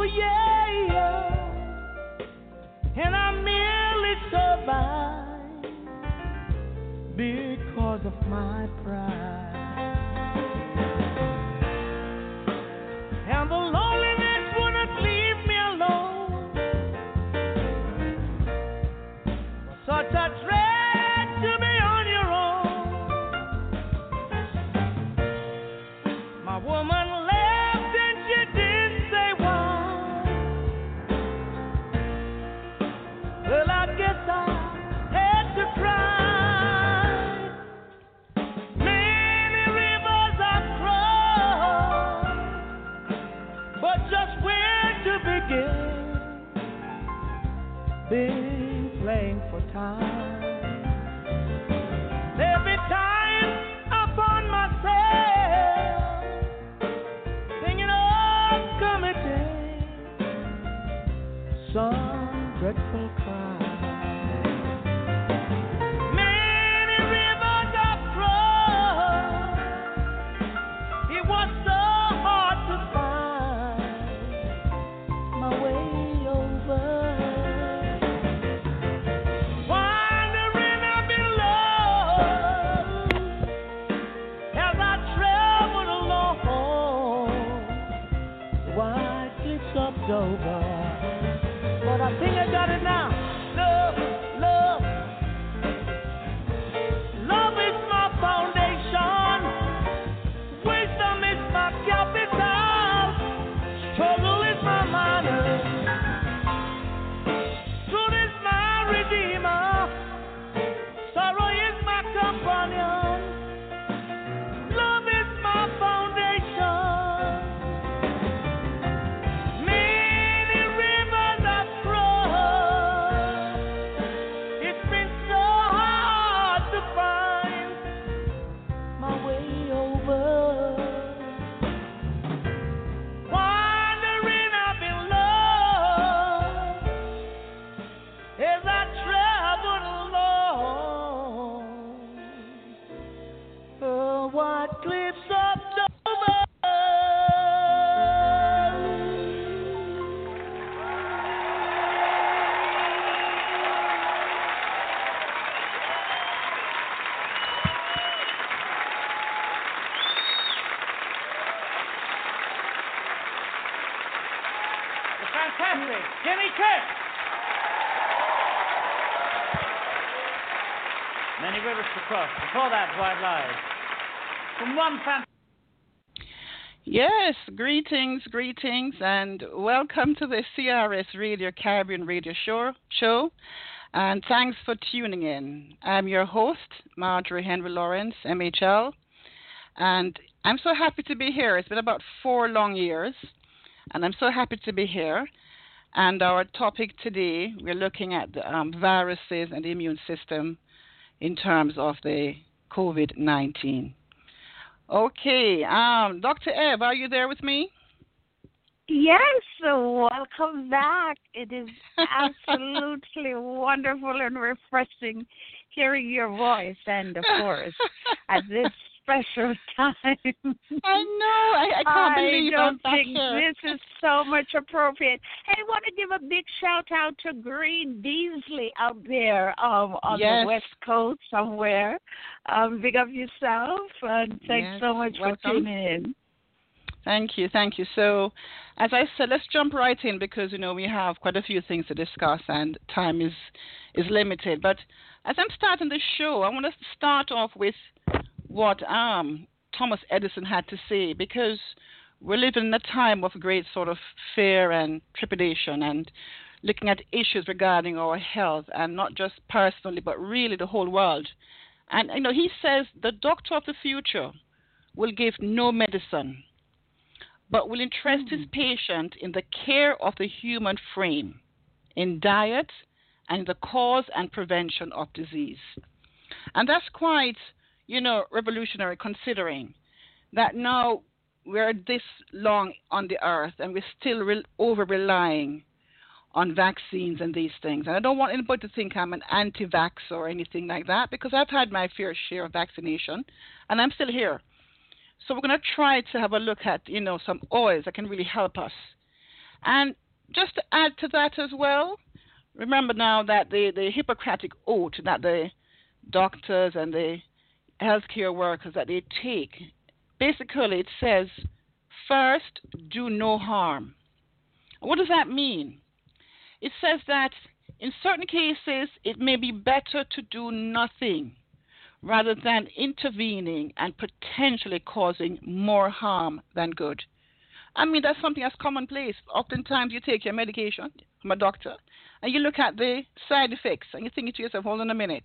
yeah, yeah. And I merely survive because of my pride. And the loneliness wouldn't leave me alone. Such a dread to be on your own. My woman left and she didn't say why. Well, I guess I had to cry. Many rivers I've crossed, but just where to begin? Been playing for time. Every time I find myself thinking of committing some dreadful crime. Many rivers I've crossed, it was so hard to find my way over. Wandering I've been lost as I traveled along wide cliffs of Dover. But I think I got it now. Love, love, love is my foundation. Wisdom is my capital. Struggle is my manner. Truth is my redeemer. Sorrow is my companion. Love is my foundation. Many rivers I've crossed. It's been so hard to find my way over. Wandering I've been lost as I traveled along the white cliffs of Dover. Fantastic. Jimmy Cliff. Many rivers to cross. Before that, White Lies. From one fantastic. Yes, greetings, and welcome to the CRS Radio Caribbean Radio Show, and thanks for tuning in. I'm your host, Marjorie Henry Lawrence, MHL, and I'm so happy to be here. It's been about 4 long years, and I'm so happy to be here. And our topic today, we're looking at the viruses and the immune system in terms of the COVID-19. Okay, Dr. Eve, are you there with me? Yes, so welcome back. It is absolutely wonderful and refreshing hearing your voice, and of course, at this special time. I know. I can't believe I'm back here. I don't think this is so much appropriate. Hey, I want to give a big shout out to Green Beasley out there on the West Coast somewhere. Big up yourself, and thanks so much for tuning in. Thank you. So, as I said, let's jump right in because, we have quite a few things to discuss and time is limited. But as I'm starting the show, I want to start off with what Thomas Edison had to say, because we're living in a time of great sort of fear and trepidation and looking at issues regarding our health, and not just personally, but really the whole world. And, he says the doctor of the future will give no medicine, but will entrust his patient in the care of the human frame, in diet, and in the cause and prevention of disease. And that's quite, revolutionary, considering that now we're this long on the earth and we're still over-relying on vaccines and these things. And I don't want anybody to think I'm an anti-vaxxer or anything like that, because I've had my fair share of vaccination and I'm still here. So we're going to try to have a look at, some oils that can really help us. And just to add to that as well, remember now that the Hippocratic oath that the doctors and the healthcare workers that they take, basically it says, first, do no harm. What does that mean? It says that in certain cases, it may be better to do nothing rather than intervening and potentially causing more harm than good. I mean, that's something that's commonplace. Oftentimes, you take your medication from a doctor, and you look at the side effects, and you think to yourself, hold on a minute.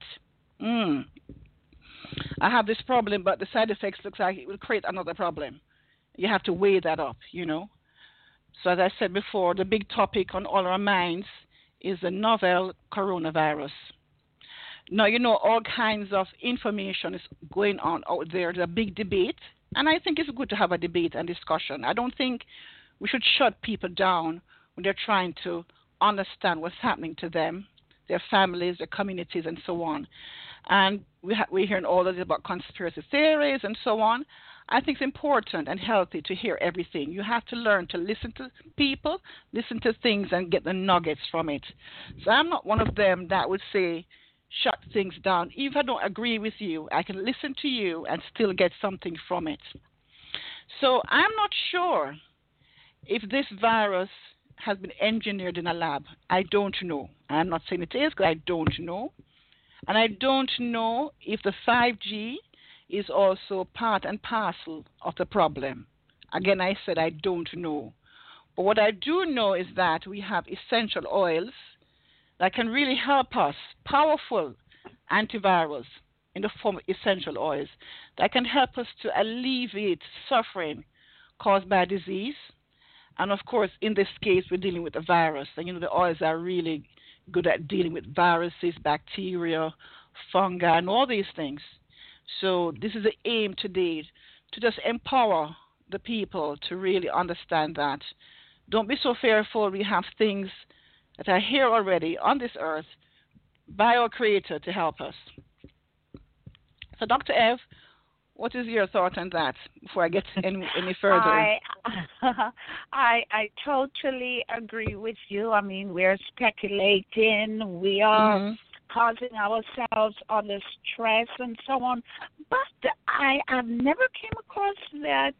I have this problem, but the side effects looks like it will create another problem. You have to weigh that up, you know. So as I said before, the big topic on all our minds is the novel coronavirus. Now, you know, all kinds of information is going on out there. There's a big debate, and I think it's good to have a debate and discussion. I don't think we should shut people down when they're trying to understand what's happening to them, their families, their communities, and so on. And we're hearing all of this about conspiracy theories and so on. I think it's important and healthy to hear everything. You have to learn to listen to people, listen to things, and get the nuggets from it. So I'm not one of them that would say, shut things down. Even if I don't agree with you, I can listen to you and still get something from it. So I'm not sure if this virus has been engineered in a lab. I don't know. I'm not saying it is, because I don't know. And I don't know if the 5G is also part and parcel of the problem. Again, I said I don't know. But what I do know is that we have essential oils that can really help us, powerful antivirals in the form of essential oils that can help us to alleviate suffering caused by disease. And of course, in this case, we're dealing with a virus. And you know, the oils are really good at dealing with viruses, bacteria, fungi, and all these things. So this is the aim today, to just empower the people to really understand that. Don't be so fearful. We have things that are here already on this earth by our Creator to help us. So, Dr. Ev, what is your thought on that before I get any further? I totally agree with you. I mean, we're speculating. We are causing ourselves all the stress and so on. But I've never came across that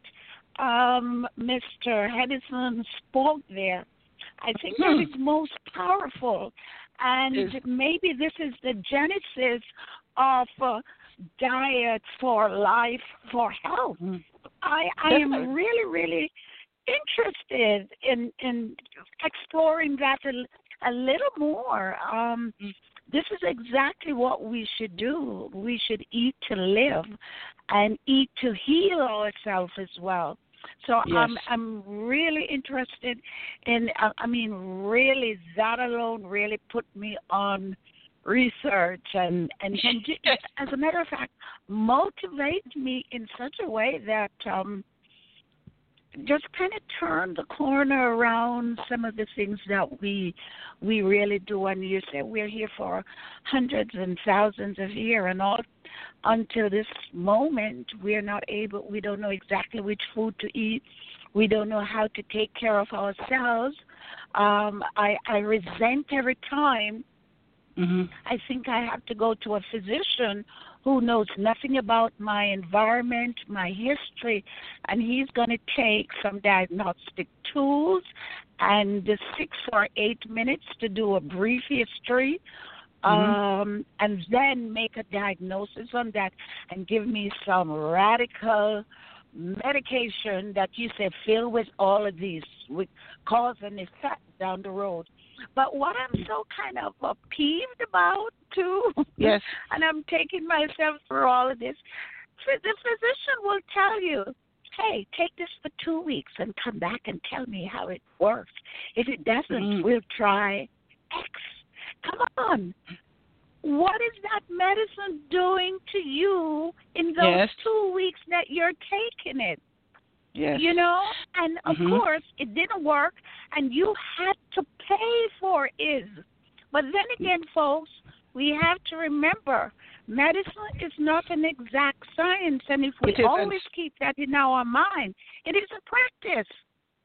Mr. Hedison spoke there. I think that is most powerful. And maybe this is the genesis of diet for life, for health. I am really, really interested in exploring that a little more. This is exactly what we should do. We should eat to live and eat to heal ourselves as well. So yes. I'm really interested in, really that alone really put me on research and as a matter of fact, motivate me in such a way that just kind of turn the corner around some of the things that we really do. And you say we're here for hundreds and thousands of years, and all until this moment we don't know exactly which food to eat. We don't know how to take care of ourselves. I resent every time I think I have to go to a physician who knows nothing about my environment, my history, and he's going to take some diagnostic tools and 6 or 8 minutes to do a brief history, and then make a diagnosis on that and give me some radical medication that you say fill with all of these, with cause and effect down the road. But what I'm so kind of peeved about, too, yes, and I'm taking myself through all of this, the physician will tell you, hey, take this for 2 weeks and come back and tell me how it works. If it doesn't, we'll try X. Come on. What is that medicine doing to you in those 2 weeks that you're taking it? Yes. You know, and of course it didn't work, and you had to pay for it. But then again, folks, we have to remember, medicine is not an exact science, and if we always keep that in our mind, it is a practice.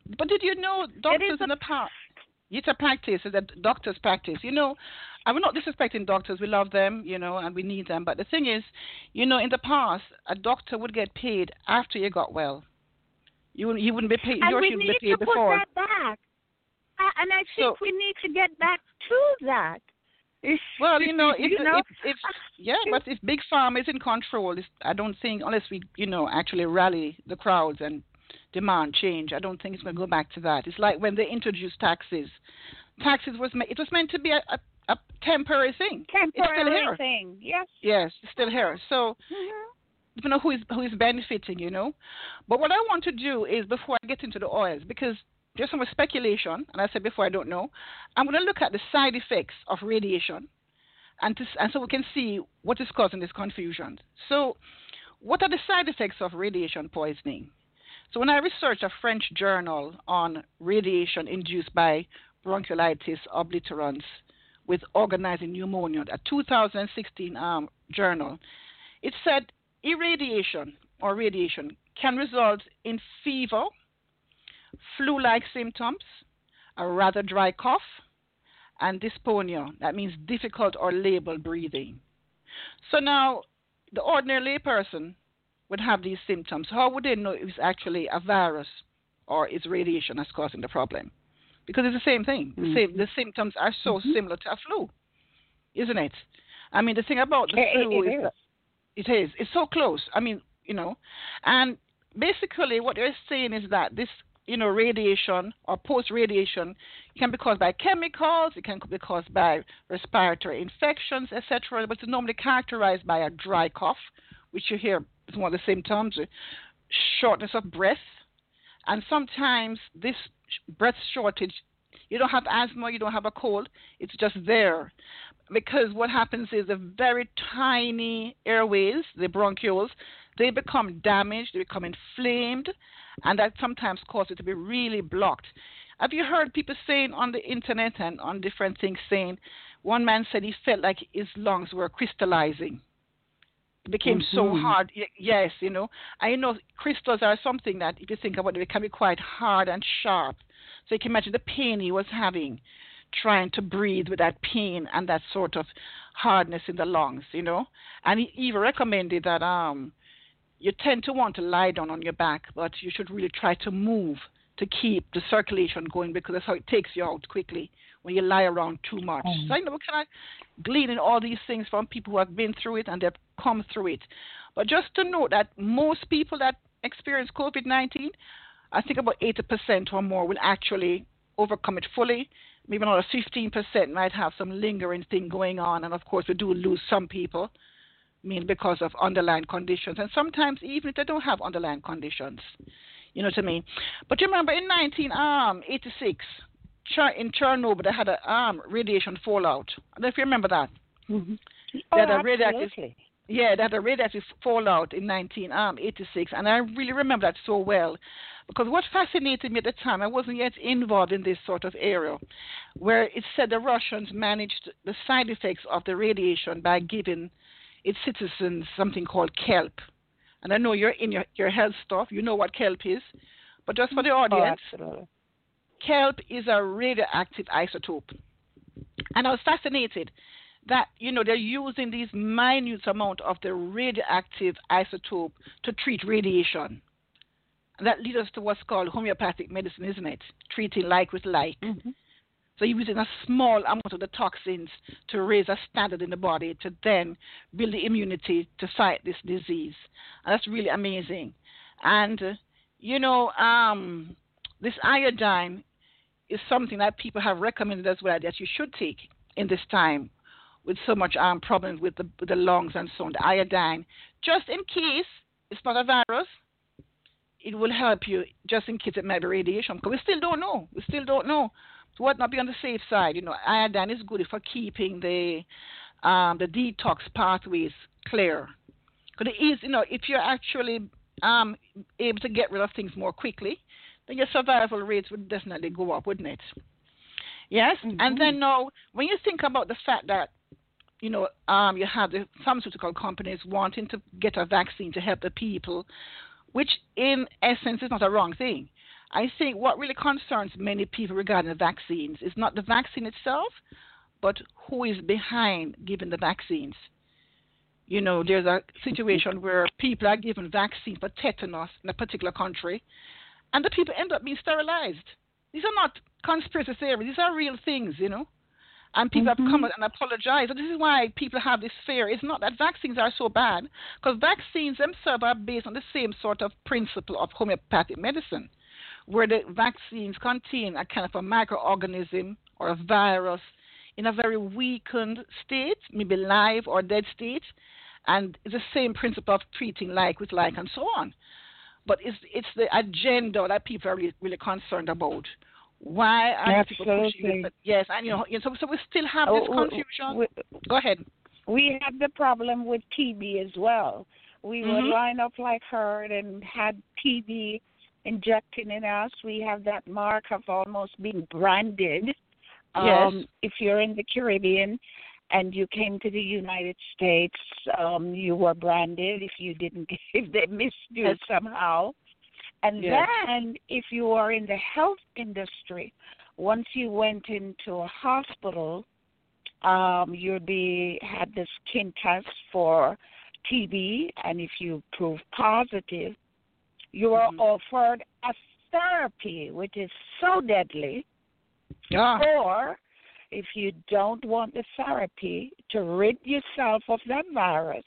But did you know doctors in the past? It's a practice that doctors practice. You know, I will not disrespecting doctors. We love them, you know, and we need them. But the thing is, you know, in the past, a doctor would get paid after you got well. You wouldn't be paid. And Or we she would need be paid to before. put that back. And I think we need to get back to that. Well, you know, if you know? but if big pharma is in control, I don't think unless we, you know, actually rally the crowds and demand change, I don't think it's going to go back to that. It's like when they introduced taxes. Taxes was meant to be a temporary thing. Temporary thing. Yes. Yes, it's still here. So. You know who is benefiting, you know. But what I want to do is, before I get into the oils, because there's some speculation, and I said before I don't know, I'm going to look at the side effects of radiation, and so we can see what is causing this confusion. So, what are the side effects of radiation poisoning? So when I researched a French journal on radiation induced by bronchiolitis obliterans with organizing pneumonia, a 2016 journal, it said irradiation or radiation can result in fever, flu-like symptoms, a rather dry cough, and dyspnea. That means difficult or labored breathing. So now, the ordinary layperson would have these symptoms. How would they know if it's actually a virus or is radiation that's causing the problem? Because it's the same thing. The symptoms are so similar to a flu, isn't it? I mean, the thing about the flu is that it's so close. I mean, you know, and basically what they're saying is that this, you know, radiation or post-radiation can be caused by chemicals, it can be caused by respiratory infections, etc., but it's normally characterized by a dry cough, which you hear is one of the symptoms, shortness of breath, and sometimes this breath shortage, you don't have asthma, you don't have a cold, it's just there. Because what happens is the very tiny airways, the bronchioles, they become damaged, they become inflamed, and that sometimes causes it to be really blocked. Have you heard people saying on the internet and on different things saying, one man said he felt like his lungs were crystallizing. It became so hard. Yes, you know. I know crystals are something that, if you think about it, it can be quite hard and sharp. So you can imagine the pain he was having, trying to breathe with that pain and that sort of hardness in the lungs, you know. And he even recommended that you tend to want to lie down on your back, but you should really try to move to keep the circulation going, because that's how it takes you out quickly when you lie around too much. So I know we're kind of gleaning all these things from people who have been through it and they've come through it. But just to note that most people that experience COVID-19, I think about 80% or more will actually overcome it fully. Maybe another 15% might have some lingering thing going on. And, of course, we do lose some people, I mean, because of underlying conditions. And sometimes even if they don't have underlying conditions, you know what I mean? But you remember in 1986, in Chernobyl, they had a radiation fallout. I don't know if you remember that. Mm-hmm. They had a radiative fallout in 1986, and I really remember that so well, because what fascinated me at the time, I wasn't yet involved in this sort of area, where it said the Russians managed the side effects of the radiation by giving its citizens something called kelp. And I know you're in your health stuff, you know what kelp is, but just for the audience, kelp is a radioactive isotope. And I was fascinated that, you know, they're using these minute amount of the radioactive isotope to treat radiation. And that leads us to what's called homeopathic medicine, isn't it? Treating like with like. Mm-hmm. So you're using a small amount of the toxins to raise a standard in the body to then build the immunity to fight this disease. And that's really amazing. And, you know, this iodine is something that people have recommended as well that you should take in this time with so much problems with the lungs and so on. The iodine, just in case it's not a virus, it will help you just in case it might be radiation. Because we still don't know. So what not be on the safe side? You know, iodine is good for keeping the detox pathways clear. Because it is, you know, if you're actually able to get rid of things more quickly, then your survival rates would definitely go up, wouldn't it? Yes? Mm-hmm. And then now, when you think about the fact that, you know, you have the pharmaceutical companies wanting to get a vaccine to help the people, which in essence is not a wrong thing. I think what really concerns many people regarding the vaccines is not the vaccine itself, but who is behind giving the vaccines. There's a situation where people are given vaccines for tetanus in a particular country, and the people end up being sterilized. These are not conspiracy theories. These are real things. And people have come out and apologized. And this is why people have this fear. It's not that vaccines are so bad, because vaccines themselves are based on the same sort of principle of homeopathic medicine, where the vaccines contain a kind of a microorganism or a virus in a very weakened state, maybe live or dead state, and it's the same principle of treating like with like and so on. But it's the agenda that people are really concerned about. Why are people pushing it? Yes, and so we still have this confusion. Go ahead. We have the problem with TB as well. We would line up like herd and had TB injecting in us. We have that mark of almost being branded. Yes. If you're in the Caribbean and you came to the United States, you were branded if they missed you somehow. And then if you are in the health industry, once you went into a hospital, you'd had the skin test for TB, and if you prove positive, you are offered a therapy, which is so deadly. Yeah. Or if you don't want the therapy to rid yourself of that virus,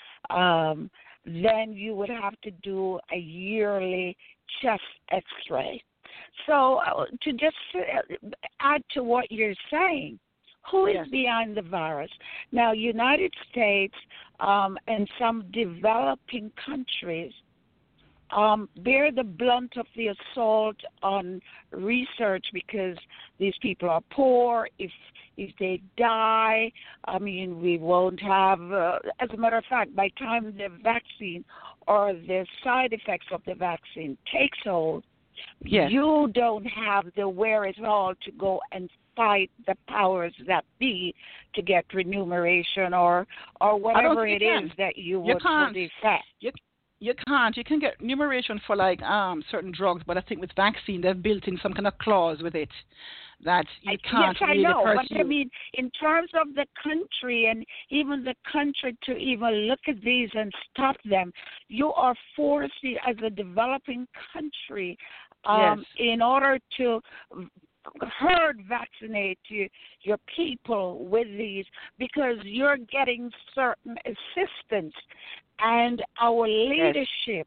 then you would have to do a yearly chest X-ray. So to just add to what you're saying, who is behind the virus? Now, United States and some developing countries bear the blunt of the assault on research because these people are poor. If they die, we won't have, as a matter of fact, by the time the vaccine or the side effects of the vaccine takes hold, you don't have the wherewithal to go and fight the powers that be to get remuneration or whatever it is that you would defect. You can't. You can get remuneration for certain drugs, but I think with vaccine they've built in some kind of clause with it that you can't. Yes, I know. But I mean, in terms of the country and even the country to even look at these and stop them, you are forced as a developing country in order to herd vaccinate your people with these because you're getting certain assistance. And our leadership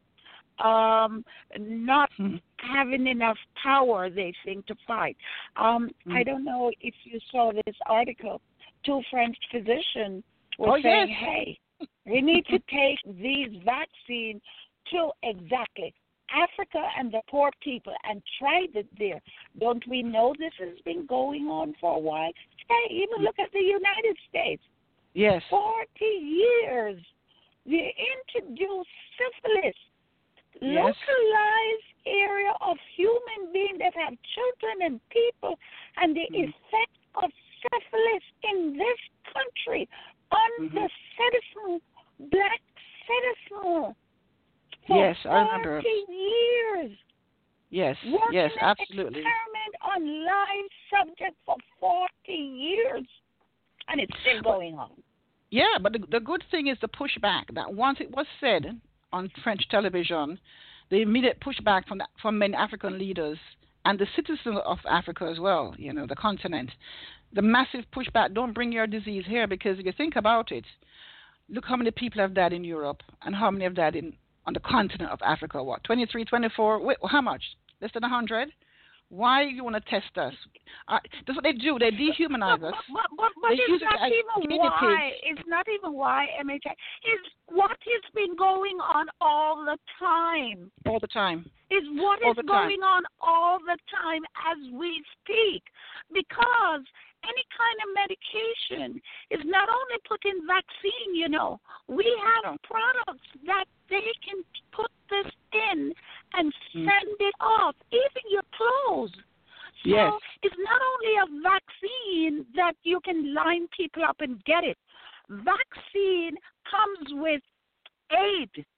not having enough power, they think, to fight. I don't know if you saw this article. 2 French physicians were saying, hey, we need to take these vaccines to exactly Africa and the poor people and try it there. Don't we know this has been going on for a while? Hey, even look at the United States. Yes. 40 years. They introduced syphilis, localized area of human beings that have children and people, and the effect of syphilis in this country on the citizen, black citizen. Yes, I remember. 40 years. Yes, absolutely. Experiment on live subject for 40 years, and it's still going on. Yeah, but the good thing is the pushback. That once it was said on French television, the immediate pushback from many African leaders and the citizens of Africa as well, the continent, the massive pushback, don't bring your disease here, because if you think about it, look how many people have died in Europe and how many have died on the continent of Africa, 23, 24, wait, how much? Less than 100? Why you want to test us? That's what they do. They dehumanize us. But it's not even why. It's not even why, MHI. It's what has been going on all the time. All the time. It's what is going on all the time as we speak. Because any kind of medication is not only put in vaccine, We have products that they can put this in and send it off, even your clothes. So it's not only a vaccine that you can line people up and get it. Vaccine comes with aid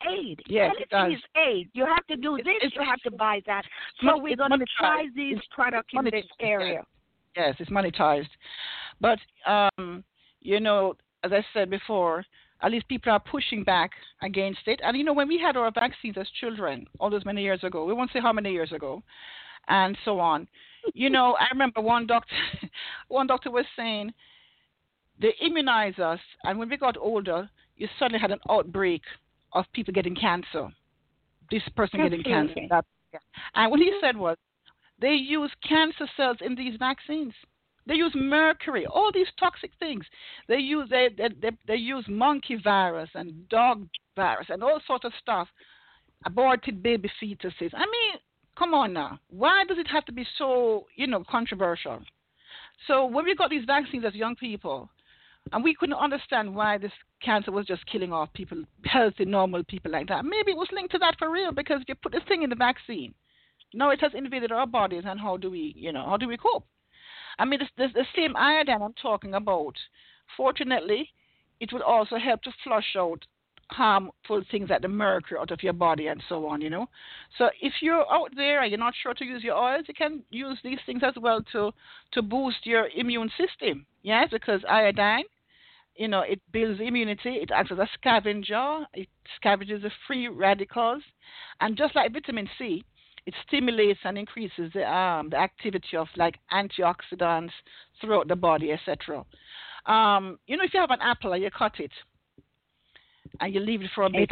aid. Yes, it does. Anything is aid. You have to do this, you have to buy that. So we're going to try these products in this area. Yes, it's monetized. But, you know, as I said before, at least people are pushing back against it. And, you know, when we had our vaccines as children, all those many years ago, we won't say how many years ago, and so on. You know, I remember one doctor was saying they immunize us, and when we got older, you suddenly had an outbreak of people getting cancer. This person getting cancer. And what he said was, they use cancer cells in these vaccines. They use mercury, all these toxic things. They use monkey virus and dog virus and all sorts of stuff. Aborted baby fetuses. I mean, come on now. Why does it have to be so, you know, controversial? So when we got these vaccines as young people, and we couldn't understand why this cancer was just killing off people, healthy, normal people like that. Maybe it was linked to that for real, because if you put this thing in the vaccine, now it has invaded our bodies, and how do we cope? I mean, the same iodine I'm talking about, fortunately, it will also help to flush out harmful things like the mercury out of your body and so on, you know. So if you're out there and you're not sure to use your oils, you can use these things as well to boost your immune system, yes, because iodine, you know, it builds immunity, it acts as a scavenger, it scavenges the free radicals, and just like vitamin C, it stimulates and increases the activity of like antioxidants throughout the body, etc. You know, if you have an apple and you cut it and you leave it for a bit,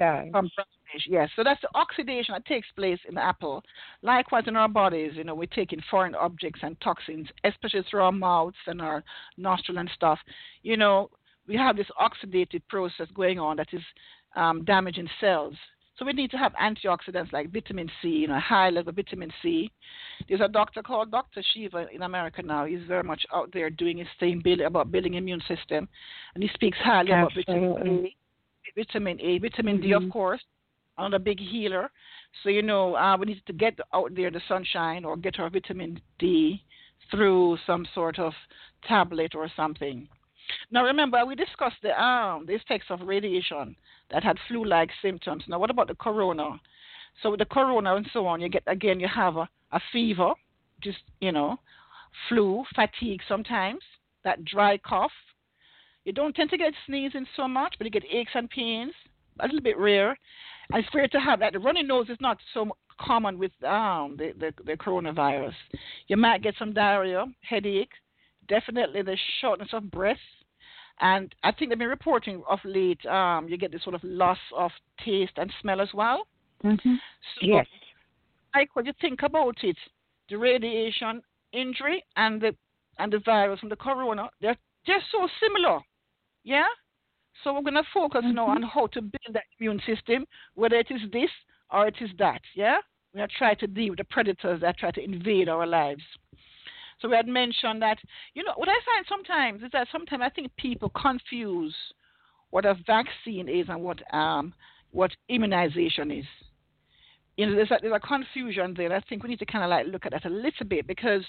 yes. So that's the oxidation that takes place in the apple. Likewise, in our bodies, you know, we take in foreign objects and toxins, especially through our mouths and our nostril and stuff. You know, we have this oxidative process going on that is damaging cells. So we need to have antioxidants like vitamin C, you know, high level vitamin C. There's a doctor called Dr. Shiva in America now. He's very much out there doing his thing about building immune system. And he speaks highly about vitamin A, vitamin D, of course, another big healer. So, you know, we need to get out there the sunshine or get our vitamin D through some sort of tablet or something. Now, remember, we discussed the effects of radiation that had flu-like symptoms. Now, what about the corona? So with the corona and so on, you have a fever, just, you know, flu, fatigue sometimes, that dry cough. You don't tend to get sneezing so much, but you get aches and pains, a little bit rare. And it's rare to have that. The runny nose is not so common with the coronavirus. You might get some diarrhea, headache, definitely the shortness of breath. And I think they've been reporting of late, you get this sort of loss of taste and smell as well. Mm-hmm. So, yes. Like when you think about it, the radiation injury and the virus from the corona, they're just so similar. Yeah? So we're going to focus now on how to build that immune system, whether it is this or it is that. Yeah? We're going to try to deal with the predators that try to invade our lives. So we had mentioned that, you know, what I find sometimes is that sometimes I think people confuse what a vaccine is and what immunization is. You know, there's a confusion there. I think we need to kind of like look at that a little bit because,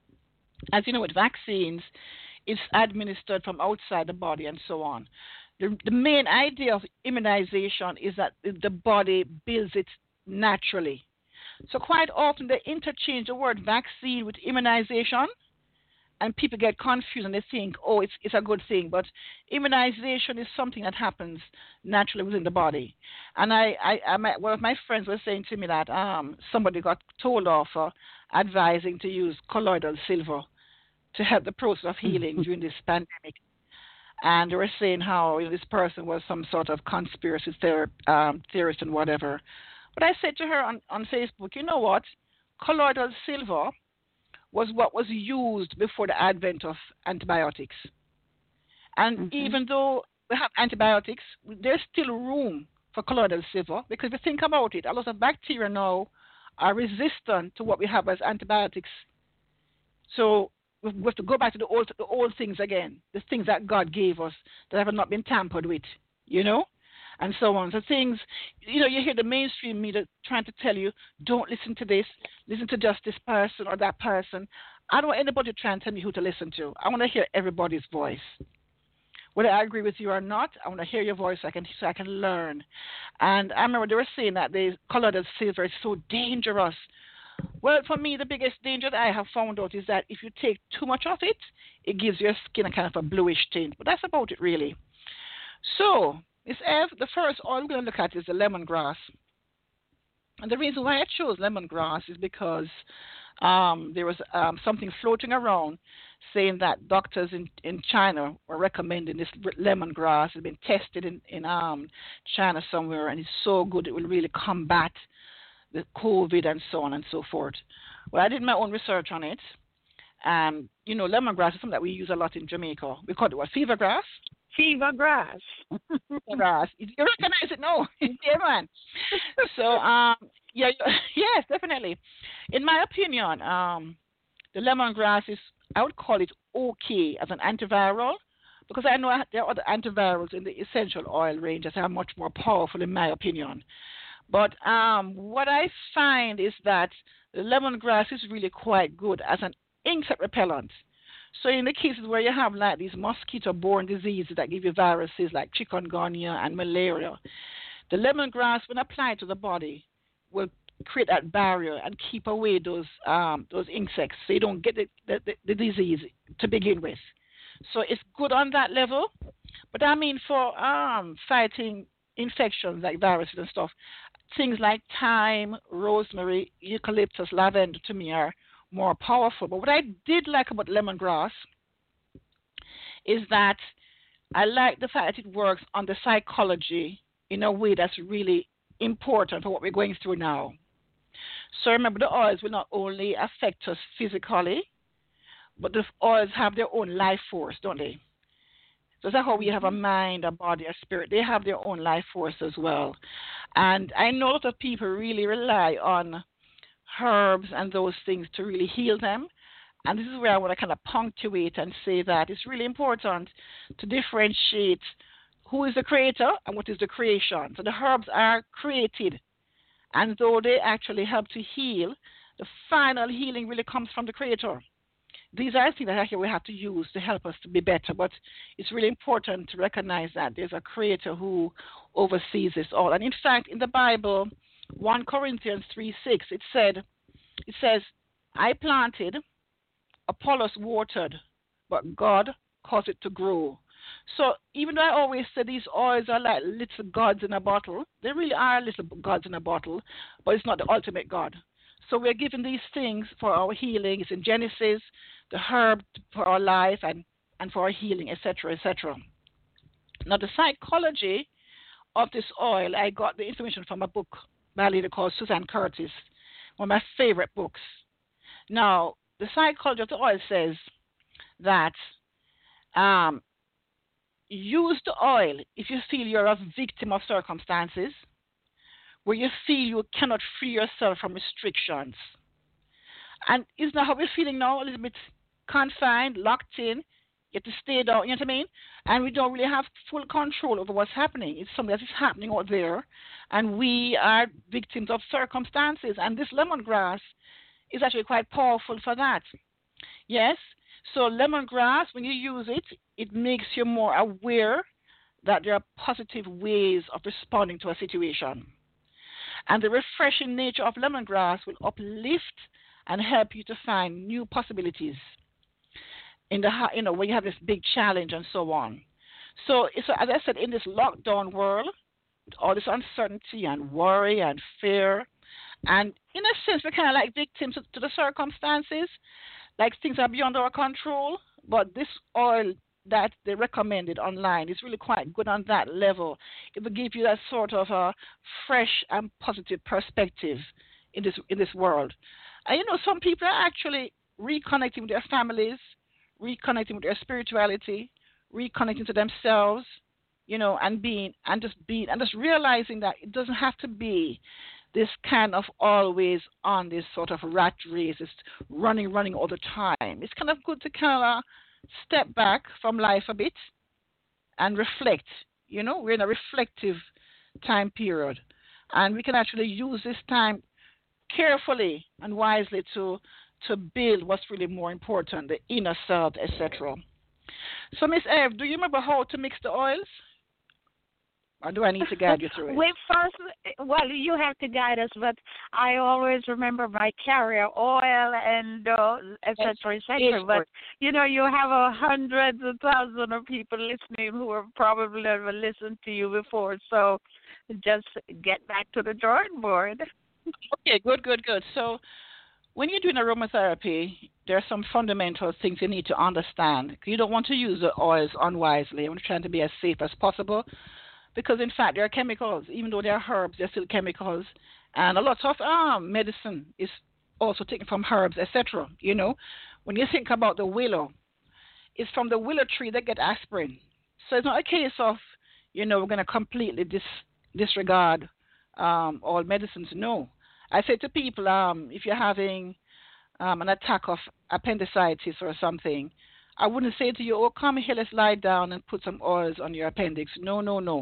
as you know, with vaccines, it's administered from outside the body and so on. The main idea of immunization is that the body builds it naturally. So quite often they interchange the word vaccine with immunization, and people get confused and they think, oh, it's a good thing. But immunization is something that happens naturally within the body. And one of my friends was saying to me that somebody got told off for advising to use colloidal silver to help the process of healing during this pandemic. And they were saying how this person was some sort of conspiracy theorist and whatever. But I said to her on Facebook, you know what? Colloidal silver was what was used before the advent of antibiotics. And even though we have antibiotics, there's still room for colloidal silver because if you think about it, a lot of bacteria now are resistant to what we have as antibiotics. So we have to go back to the old things again, the things that God gave us that have not been tampered with, you know? And so on. So things, you know, you hear the mainstream media trying to tell you, don't listen to this, listen to just this person or that person. I don't want anybody trying to tell me who to listen to. I want to hear everybody's voice. whether I agree with you or not, I want to hear your voice so I can learn. And I remember they were saying that the colloidal silver is so dangerous. Well, for me, the biggest danger that I have found out is that if you take too much of it, it gives your skin a kind of a bluish tint. But that's about it, really. So, Miss Ev, the first oil we're going to look at is the lemongrass. And the reason why I chose lemongrass is because there was something floating around saying that doctors in China were recommending this lemongrass. It's been tested in China somewhere, and it's so good it will really combat the COVID and so on and so forth. Well, I did my own research on it. Lemongrass is something that we use a lot in Jamaica. We call it what? Fever grass? Fever grass. Grass. You recognize it? No. Yeah, man. So, yes, definitely. In my opinion, the lemongrass is, I would call it okay as an antiviral, because I know there are other antivirals in the essential oil range that are much more powerful, in my opinion. But what I find is that the lemongrass is really quite good as an insect repellent. So in the cases where you have like these mosquito-borne diseases that give you viruses like chikungunya and malaria, the lemongrass, when applied to the body, will create that barrier and keep away those insects, so you don't get the disease to begin with. So it's good on that level. But I mean, for fighting infections like viruses and stuff, things like thyme, rosemary, eucalyptus, lavender to me are more powerful. But what I did like about lemongrass is that I like the fact that it works on the psychology in a way that's really important for what we're going through now. So remember, the oils will not only affect us physically, but the oils have their own life force, don't they? So that's how we have a mind, a body, a spirit. They have their own life force as well. And I know a lot of people really rely on herbs and those things to really heal them. And this is where I want to kind of punctuate and say that it's really important to differentiate who is the creator and what is the creation. So the herbs are created, and though they actually help to heal, the final healing really comes from the creator. These are things that actually we have to use to help us to be better, but it's really important to recognize that there's a creator who oversees this all. And in fact, in the Bible, 1 Corinthians 3:6, it says, I planted, Apollos watered, but God caused it to grow. So even though I always say these oils are like little gods in a bottle, they really are little gods in a bottle, but it's not the ultimate God. So we're given these things for our healing. It's in Genesis, the herb for our life and for our healing, etc., etc. Now, the psychology of this oil, I got the information from a book by a lady called Suzanne Curtis, one of my favorite books. Now, the psychology of the oil says that use the oil if you feel you're a victim of circumstances, where you feel you cannot free yourself from restrictions. And isn't that how we're feeling now? A little bit confined, locked in, you have to stay down, you know what I mean? And we don't really have full control over what's happening. It's something that is happening out there, and we are victims of circumstances. And this lemongrass is actually quite powerful for that. Yes? So lemongrass, when you use it, it makes you more aware that there are positive ways of responding to a situation. And the refreshing nature of lemongrass will uplift and help you to find new possibilities in the when you have this big challenge and so on. So as I said, in this lockdown world, with all this uncertainty and worry and fear, and in a sense, we're kind of like victims to the circumstances, like things are beyond our control. But this oil that they recommended online is really quite good on that level. It will give you that sort of a fresh and positive perspective in this world. And some people are actually reconnecting with their families, reconnecting with their spirituality, reconnecting to themselves, and just realizing that it doesn't have to be this kind of always on this sort of rat race, it's running all the time. It's kind of good to kind of step back from life a bit and reflect. We're in a reflective time period, and we can actually use this time carefully and wisely to build what's really more important, the inner self, etc. So, Miss Eve, do you remember how to mix the oils? Or do I need to guide you through it? We first, well, you have to guide us, but I always remember my carrier oil and et cetera, et cetera. But, you know, you have hundreds of thousands of people listening who have probably never listened to you before. So just get back to the drawing board. Okay, good. So when you're doing aromatherapy, there are some fundamental things you need to understand. You don't want to use the oils unwisely. I'm trying to be as safe as possible. Because, in fact, there are chemicals. Even though they are herbs, they're still chemicals. And a lot of medicine is also taken from herbs, etc. You know, when you think about the willow, it's from the willow tree they get aspirin. So it's not a case of, you know, we're going to completely disregard all medicines. No. I say to people, if you're having an attack of appendicitis or something, I wouldn't say to you, oh, come here, let's lie down and put some oils on your appendix. No.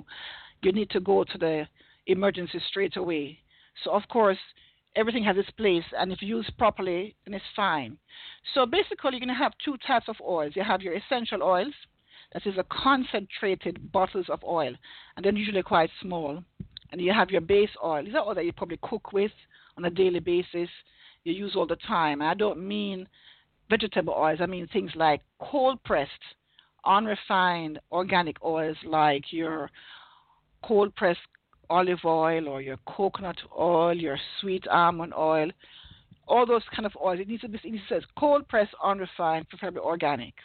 You need to go to the emergency straight away. So, of course, everything has its place, and if used properly, then it's fine. So, basically, you're going to have two types of oils. You have your essential oils, that is a concentrated bottles of oil, and they're usually quite small. And you have your base oil. These are oil that you probably cook with on a daily basis. You use all the time. I don't mean vegetable oils. I mean things like cold-pressed, unrefined organic oils like your cold-pressed olive oil or your coconut oil, your sweet almond oil, all those kind of oils. It says cold-pressed, unrefined, preferably organic.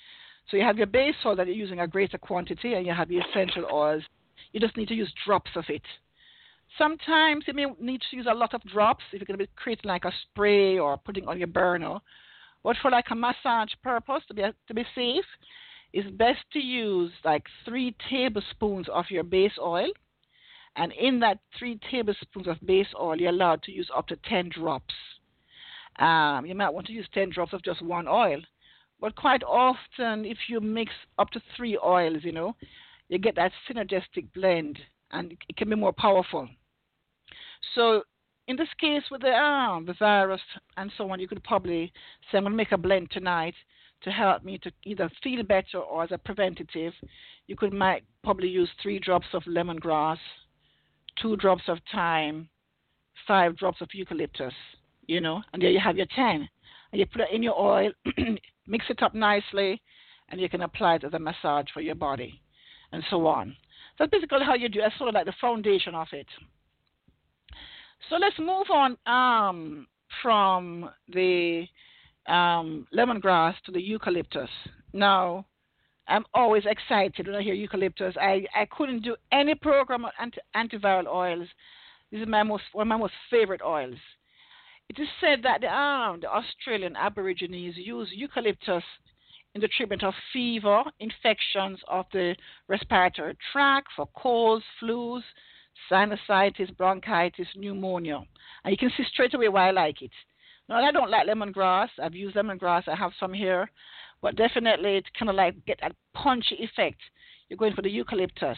So you have your base oil that you're using a greater quantity, and you have your essential oils. You just need to use drops of it. Sometimes you may need to use a lot of drops if you're going to be creating like a spray or putting on your burner. But for like a massage purpose, to be safe, it's best to use like 3 tablespoons of your base oil. And in that 3 tablespoons of base oil, you're allowed to use up to 10 drops. You might want to use 10 drops of just one oil. But quite often, if you mix up to 3 oils, you know, you get that synergistic blend, and it can be more powerful. So in this case with the virus and so on, you could probably say, I'm going to make a blend tonight to help me to either feel better or as a preventative. You might probably use 3 drops of lemongrass, 2 drops of thyme, 5 drops of eucalyptus, you know, and there you have your 10. And you put it in your oil, mix it up nicely, and you can apply it as a massage for your body and so on. That's basically how you do it. That's sort of like the foundation of it. So let's move on from the lemongrass to the eucalyptus. Now, I'm always excited when I hear eucalyptus. I couldn't do any program on antiviral oils. This is one of my most favorite oils. It is said that the Australian Aborigines use eucalyptus in the treatment of fever, infections of the respiratory tract, for colds, flus, sinusitis, bronchitis, pneumonia. And you can see straight away why I like it. Now, I don't like lemongrass. I've used lemongrass. I have some here. But definitely it kind of like get that punchy effect. You're going for the eucalyptus.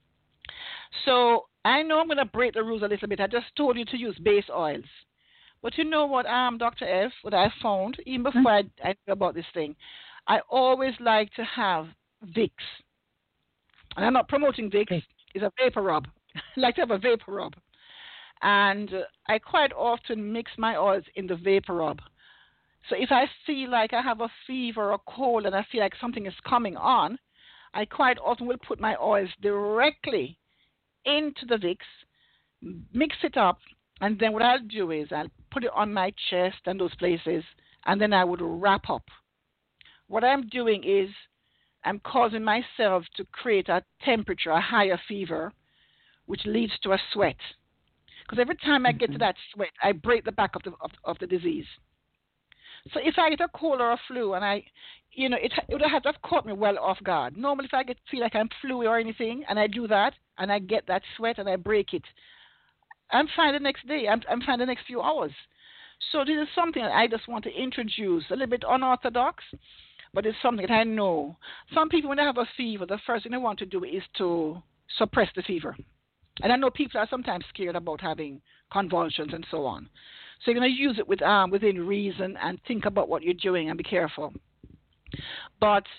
So I know I'm going to break the rules a little bit. I just told you to use base oils. But you know what, Dr. F, what I found, even before I knew about this thing, I always like to have Vicks. And I'm not promoting Vicks. It's a vapor rub. I like to have a vapor rub. And I quite often mix my oils in the vapor rub. So if I feel like I have a fever or cold and I feel like something is coming on, I quite often will put my oils directly into the Vicks, mix it up, and then what I'll do is I'll put it on my chest and those places, and then I would wrap up. What I'm doing is I'm causing myself to create a temperature, a higher fever, which leads to a sweat. Because every time I get to that sweat, I break the back of the disease. So if I get a cold or a flu, and it would have to have caught me well off guard. Normally, if I feel like I'm flu or anything, and I do that, and I get that sweat and I break it, I'm fine the next day. I'm fine the next few hours. So this is something that I just want to introduce, a little bit unorthodox, but it's something that I know. Some people, when they have a fever, the first thing they want to do is to suppress the fever. And I know people are sometimes scared about having convulsions and so on. So you're going to use it within reason and think about what you're doing and be careful. But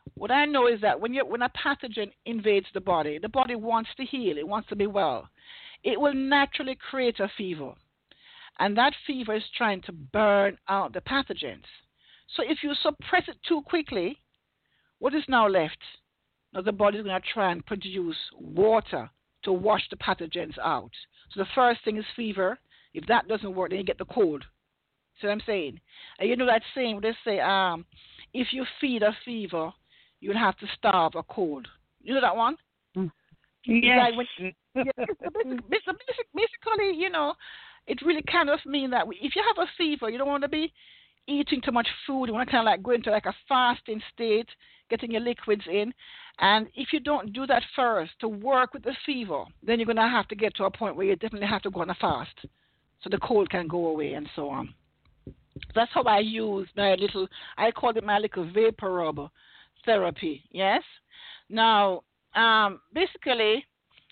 What I know is that when a pathogen invades the body wants to heal. It wants to be well. It will naturally create a fever, and that fever is trying to burn out the pathogens. So if you suppress it too quickly, what is now left? Now the body is going to try and produce water to wash the pathogens out. So the first thing is fever. If that doesn't work, then you get the cold. See what I'm saying? And you know that saying, they say, if you feed a fever, you'll have to starve a cold. You know that one? Yes. Basically, you know, it really kind of means that if you have a fever, you don't want to be eating too much food. You want to kind of like go into like a fasting state, getting your liquids in. And if you don't do that first to work with the fever, then you're going to have to get to a point where you definitely have to go on a fast so the cold can go away and so on. That's how I use I call it my little vapor rub therapy, yes? Now, basically,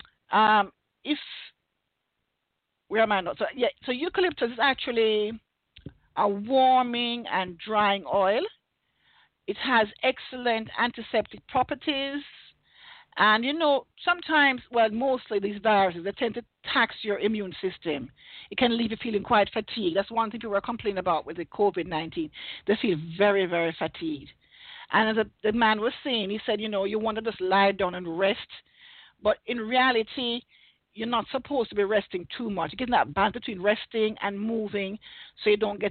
where am I not? So eucalyptus is actually a warming and drying oil. It has excellent antiseptic properties. And, you know, sometimes, well, mostly these viruses, they tend to tax your immune system. It can leave you feeling quite fatigued. That's one thing people are complaining about with the COVID-19. They feel very, very fatigued. And as the man was saying, he said, you know, you want to just lie down and rest. But in reality, you're not supposed to be resting too much. You're getting that balance between resting and moving so you don't get,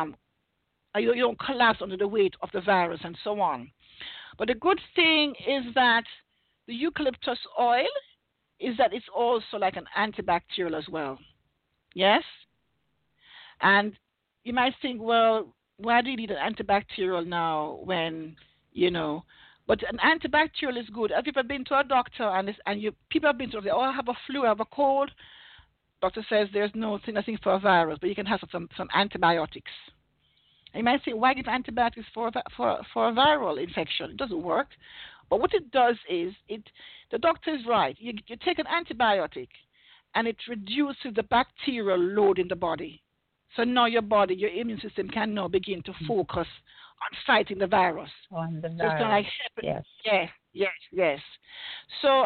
you don't collapse under the weight of the virus and so on. But the good thing is that the eucalyptus oil is that it's also like an antibacterial as well. Yes? And you might think, well, why do you need an antibacterial now when, you know, but an antibacterial is good. Have you ever been to a doctor people have been to, I have a flu, I have a cold. Doctor says there's nothing for a virus, but you can have some antibiotics. And you might say, why give antibiotics for a viral infection? It doesn't work. But what it does is, the doctor is right. You take an antibiotic, and it reduces the bacterial load in the body. So now your immune system can now begin to focus on fighting the virus. On the virus, so it's gonna, like, yes. So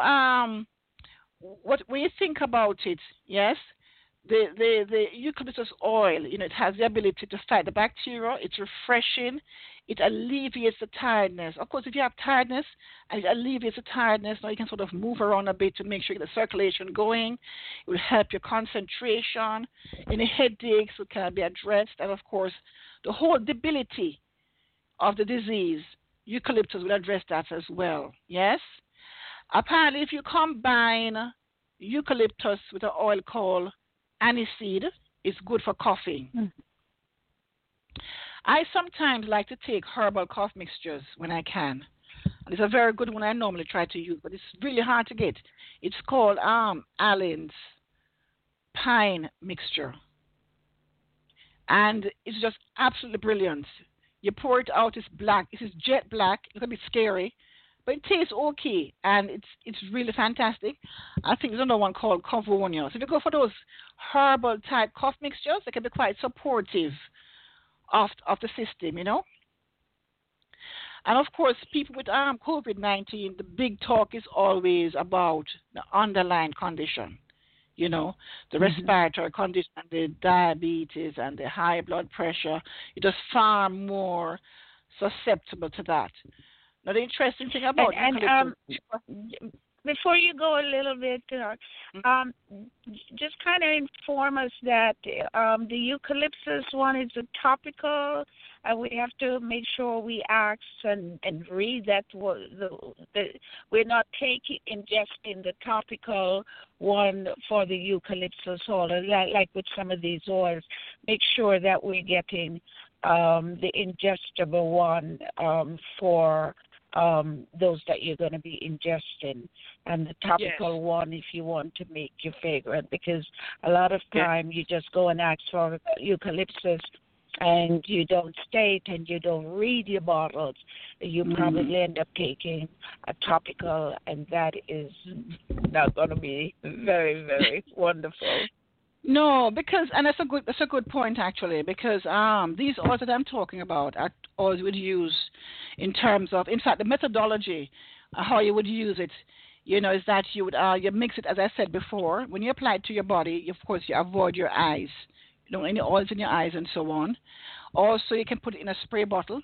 when you think about it, yes, the eucalyptus oil, you know, it has the ability to fight the bacteria. It's refreshing. It alleviates the tiredness. Of course, if you have tiredness and it alleviates the tiredness, now you can sort of move around a bit to make sure you get the circulation going. It will help your concentration. Any headaches can be addressed. And, of course, the whole debility of the disease, eucalyptus will address that as well. Yes? Apparently, if you combine eucalyptus with an oil called aniseed, it's good for coughing. I sometimes like to take herbal cough mixtures when I can. And it's a very good one I normally try to use, but it's really hard to get. It's called Allen's Pine Mixture. And it's just absolutely brilliant. You pour it out, it's black. It is jet black. It's a bit scary, but it tastes okay, and it's really fantastic. I think there's another one called Cavonia. So if you go for those herbal type cough mixtures, they can be quite supportive of the system, you know. And of course, people with COVID-19, the big talk is always about the underlying condition, you know, the respiratory condition, the diabetes, and the high blood pressure. You're just far more susceptible to that. Now, the interesting thing about before you go a little bit, just kind of inform us that the eucalyptus one is a topical. We have to make sure we ask and read that we're not ingesting the topical one for the eucalyptus oil. Like with some of these oils, make sure that we're getting the ingestible one for those that you're going to be ingesting, and the topical one if you want to make your favorite, because a lot of time you just go and ask for eucalyptus and you don't state and you don't read your bottles, you probably end up taking a topical, and that is not going to be very, very wonderful. No, because, and that's a good point actually, because these oils that I'm talking about are oils we use in terms of, in fact, the methodology, how you would use it, is that you would you mix it, as I said before. When you apply it to your body, of course, you avoid your eyes. You don't want any oils in your eyes and so on. Also, you can put it in a spray bottle.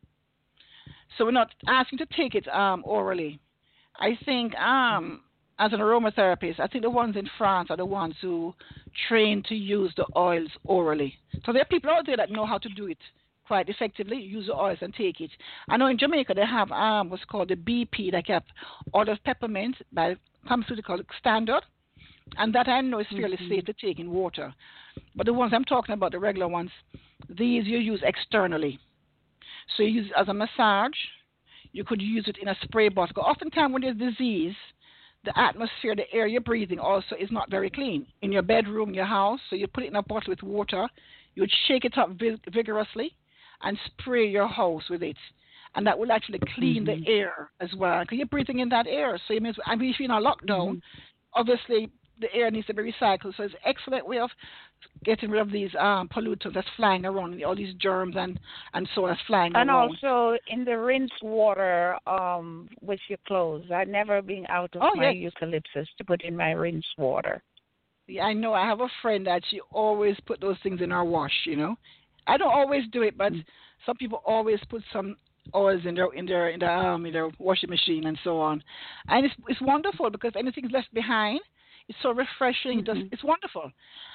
So we're not asking to take it orally. I think as an aromatherapist, I think the ones in France are the ones who train to use the oils orally. So there are people out there that know how to do it quite effectively, use the oils and take it. I know in Jamaica they have what's called the BP, like a oil of peppermint by pharmaceutical standard, and that I know is fairly safe to take in water. But the ones I'm talking about, the regular ones, these you use externally. So you use it as a massage. You could use it in a spray bottle. Oftentimes when there's disease, the atmosphere, the air you're breathing also is not very clean. In your bedroom, your house, so you put it in a bottle with water. You would shake it up vigorously and spray your house with it. And that will actually clean the air as well, because you're breathing in that air. So you mean, if you're in a lockdown, obviously the air needs to be recycled. So it's an excellent way of getting rid of these pollutants that's flying around, all these germs and so on that's flying around. And also in the rinse water with your clothes. I've never been out of my eucalyptus to put in my rinse water. Yeah, I know. I have a friend that she always put those things in her wash, I don't always do it, but some people always put some oils in their washing machine and so on. And it's wonderful because anything's left behind. It's so refreshing. It's wonderful.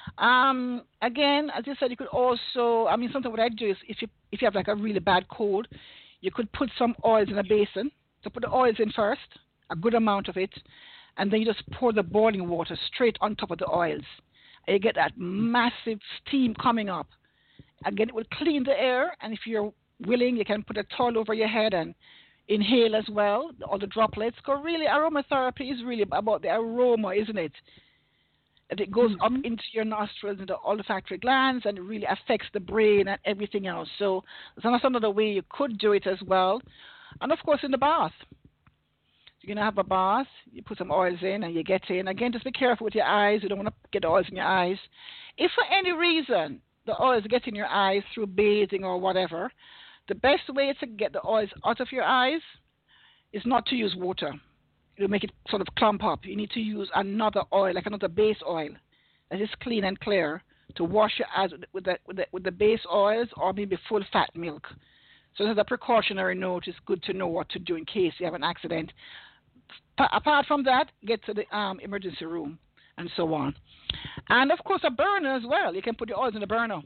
Again, as you said, you could also, something what I do is if you have like a really bad cold, you could put some oils in a basin. So put the oils in first, a good amount of it, and then you just pour the boiling water straight on top of the oils. And you get that massive steam coming up. Again, it will clean the air, and if you're willing, you can put a towel over your head and inhale as well, all the droplets. Because really, aromatherapy is really about the aroma, isn't it? And it goes up into your nostrils and the olfactory glands, and it really affects the brain and everything else. So that's another way you could do it as well. And of course, in the bath. You're going to have a bath, you put some oils in, and you get in. Again, just be careful with your eyes. You don't want to get oils in your eyes. If for any reason the oils get in your eyes through bathing or whatever, the best way to get the oils out of your eyes is not to use water. It'll make it sort of clump up. You need to use another oil, like another base oil that is clean and clear, to wash your eyes with the base oils or maybe full fat milk. So as a precautionary note, it's good to know what to do in case you have an accident. Apart from that, get to the emergency room and so on. And, of course, a burner as well. You can put your oils in a burner.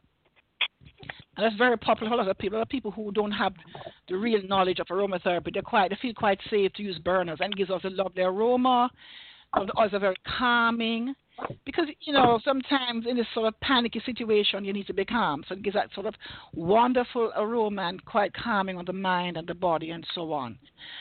And that's very popular for a lot of people. A lot of people who don't have the real knowledge of aromatherapy, they feel quite safe to use burners, and it gives off a lovely aroma. The oils are very calming. Because, sometimes in this sort of panicky situation, you need to be calm. So it gives that sort of wonderful aroma and quite calming on the mind and the body and so on.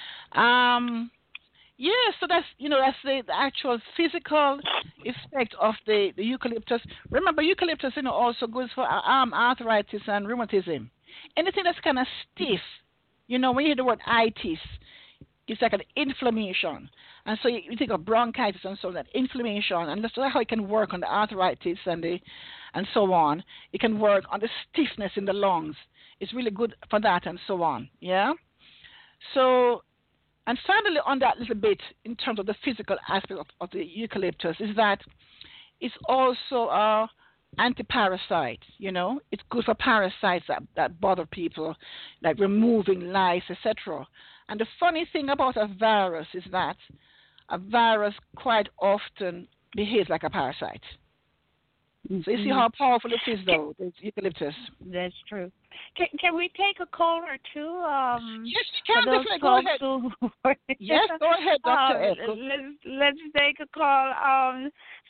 So that's the actual physical effect of the eucalyptus. Remember, eucalyptus, also good for arthritis and rheumatism. Anything that's kind of stiff, when you hear the word itis, it's like an inflammation. And so you think of bronchitis and so on, that inflammation, and that's how it can work on the arthritis and so on. It can work on the stiffness in the lungs. It's really good for that and so on, yeah? So, and finally on that little bit, in terms of the physical aspect of the eucalyptus, is that it's also an anti-parasite, It's good for parasites that bother people, like removing lice, etc. And the funny thing about a virus is that a virus quite often behaves like a parasite. So you see how powerful it is, though, the eucalyptus. That's true. Can we take a call or two? Yes, you can. Definitely. Go ahead. Yes, go ahead, Dr. Ed. Let's take a call.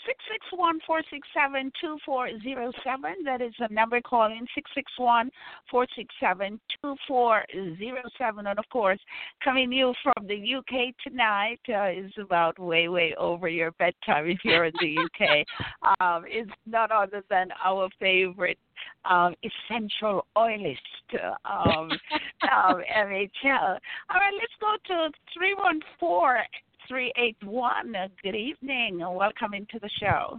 661-467-2407. That is the number calling, 661-467-2407. And, of course, coming to you from the UK tonight is about way over your bedtime if you're in the UK. It's none other than our favorite essential oilist, MHL. All right, let's go to 314-381. Good evening, and welcome into the show.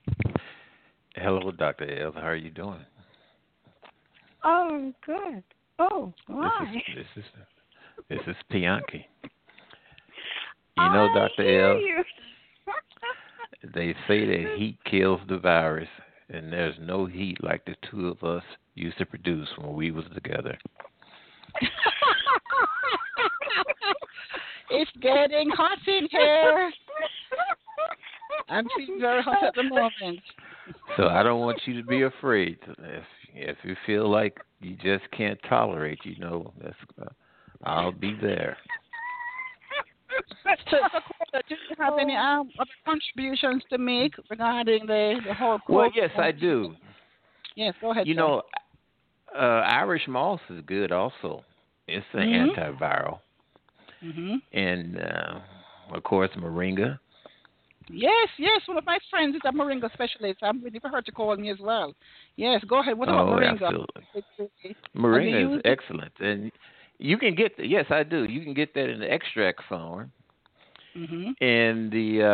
Hello, Dr. Ev. How are you doing? Oh, good. Oh, why? This is Pianki. You know, I Dr. hear L, you. they say that heat kills the virus, and there's no heat like the two of us used to produce when we was together. It's getting hot in here. I'm feeling very hot at the moment. So I don't want you to be afraid. If you feel like you just can't tolerate, I'll be there. So, do you have any other contributions to make regarding the whole Well, COVID? yes, I do. Yes, go ahead. You sir. know, Irish moss is good also. It's an antiviral. Mm-hmm. And, of course, moringa. Yes. One of my friends is a moringa specialist. I'm waiting for her to call me as well. Yes, go ahead. What about moringa? Absolutely. Moringa is excellent. And you can get yes, I do. You can get that in the extract form. Mm-hmm. And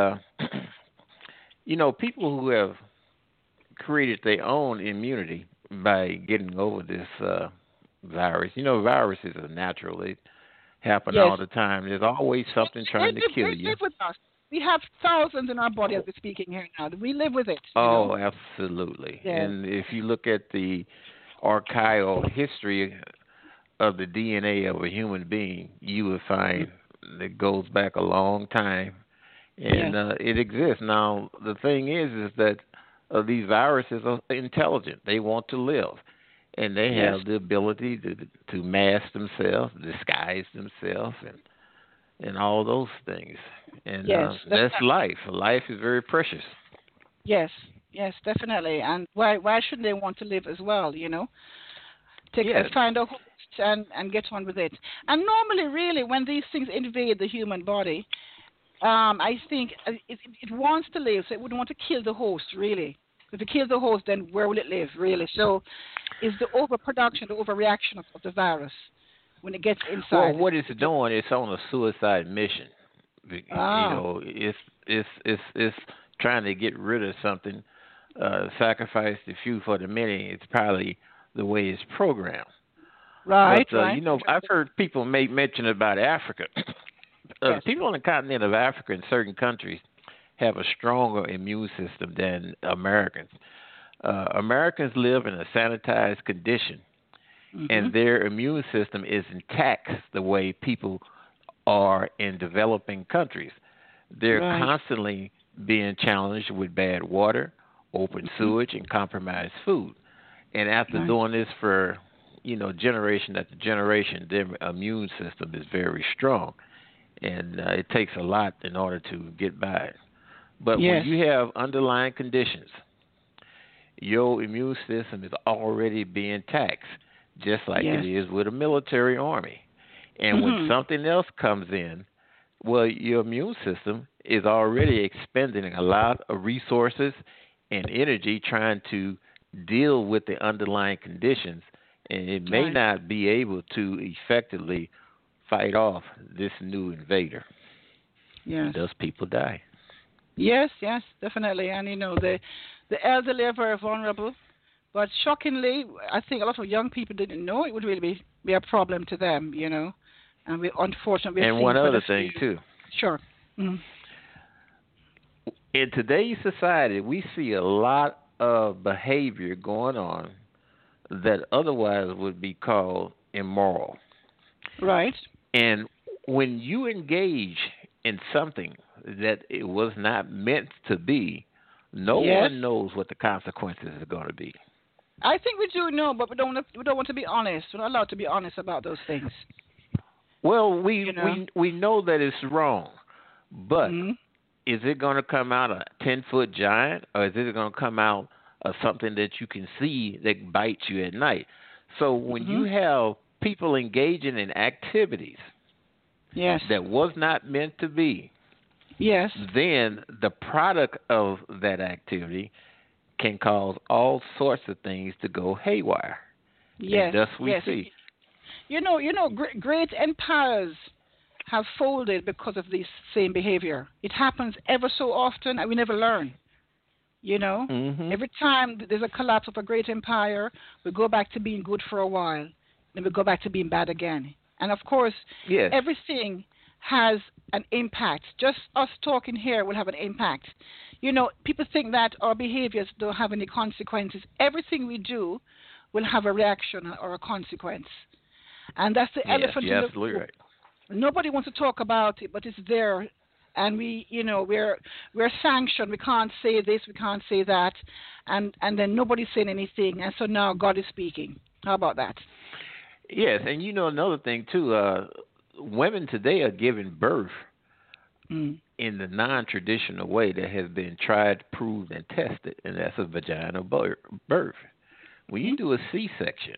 people who have created their own immunity by getting over this virus. Viruses are natural. They happen all the time. There's always something trying to kill you. They live with us. We have thousands in our body as we're speaking here now. We live with it. Oh, absolutely. Yes. And if you look at the archival history of the DNA of a human being, you will find it goes back a long time, and it exists. Now, the thing is that these viruses are intelligent. They want to live, and they have the ability to mask themselves, disguise themselves, and all those things. And that's life. Life is very precious. Yes, definitely. And why shouldn't they want to live as well? Find a host and get on with it. And normally, really, when these things invade the human body, I think it wants to live, so it wouldn't want to kill the host, really. If it kills the host, then where will it live, really? So it's the overproduction, the overreaction of the virus when it gets inside. Well, what it's doing, it's on a suicide mission. It's trying to get rid of something, sacrifice the few for the many. It's probably the way it's programmed. Right, but, I've heard people make mention about Africa. People on the continent of Africa in certain countries have a stronger immune system than Americans. Americans live in a sanitized condition, and their immune system is intact the way people are in developing countries. They're constantly being challenged with bad water, open sewage, and compromised food. And after doing this for generation after generation, their immune system is very strong, and it takes a lot in order to get by. But when you have underlying conditions, your immune system is already being taxed, just like it is with a military army. And when something else comes in, well, your immune system is already expending a lot of resources and energy trying to deal with the underlying conditions, and it may not be able to effectively fight off this new invader. Yes. And those people die. Yes, definitely. And the elderly are very vulnerable. But shockingly, I think a lot of young people didn't know it would really be a problem to them, And we unfortunately and one other thing too. Sure. Mm-hmm. In today's society, we see a lot of behavior going on that otherwise would be called immoral. Right. And when you engage in something that it was not meant to be, no one knows what the consequences are going to be. I think we do know, but we don't want to be honest. We're not allowed to be honest about those things. Well, we know that it's wrong, but is it going to come out a 10-foot giant, or is it going to come out of something that you can see that bites you at night? So when you have people engaging in activities that was not meant to be, then the product of that activity can cause all sorts of things to go haywire. And thus we see. Great empires have folded because of this same behavior. It happens ever so often, and we never learn. Every time there's a collapse of a great empire, we go back to being good for a while. then we go back to being bad again. And of course, Yes. everything has an impact. Just us talking here will have an impact. People think that our behaviors don't have any consequences. Everything we do will have a reaction or a consequence. And that's the elephant in the absolutely room. right. Nobody wants to talk about it, but it's there. And we're sanctioned. We can't say this, we can't say that, and then nobody's saying anything. And so now God is speaking. How about that? Yes, and another thing too. Women today are giving birth in the non-traditional way that has been tried, proved, and tested, and that's a vaginal birth. When you do a C-section,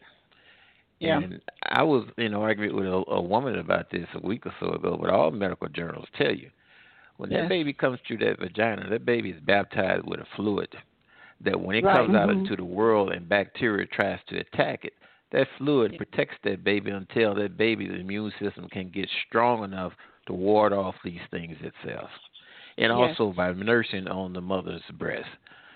and I was in an argument with a woman about this a week or so ago, but all medical journals tell you, when that baby comes through that vagina, that baby is baptized with a fluid that when it comes out into the world and bacteria tries to attack it, that fluid protects that baby until that baby's immune system can get strong enough to ward off these things itself. And also by nursing on the mother's breast.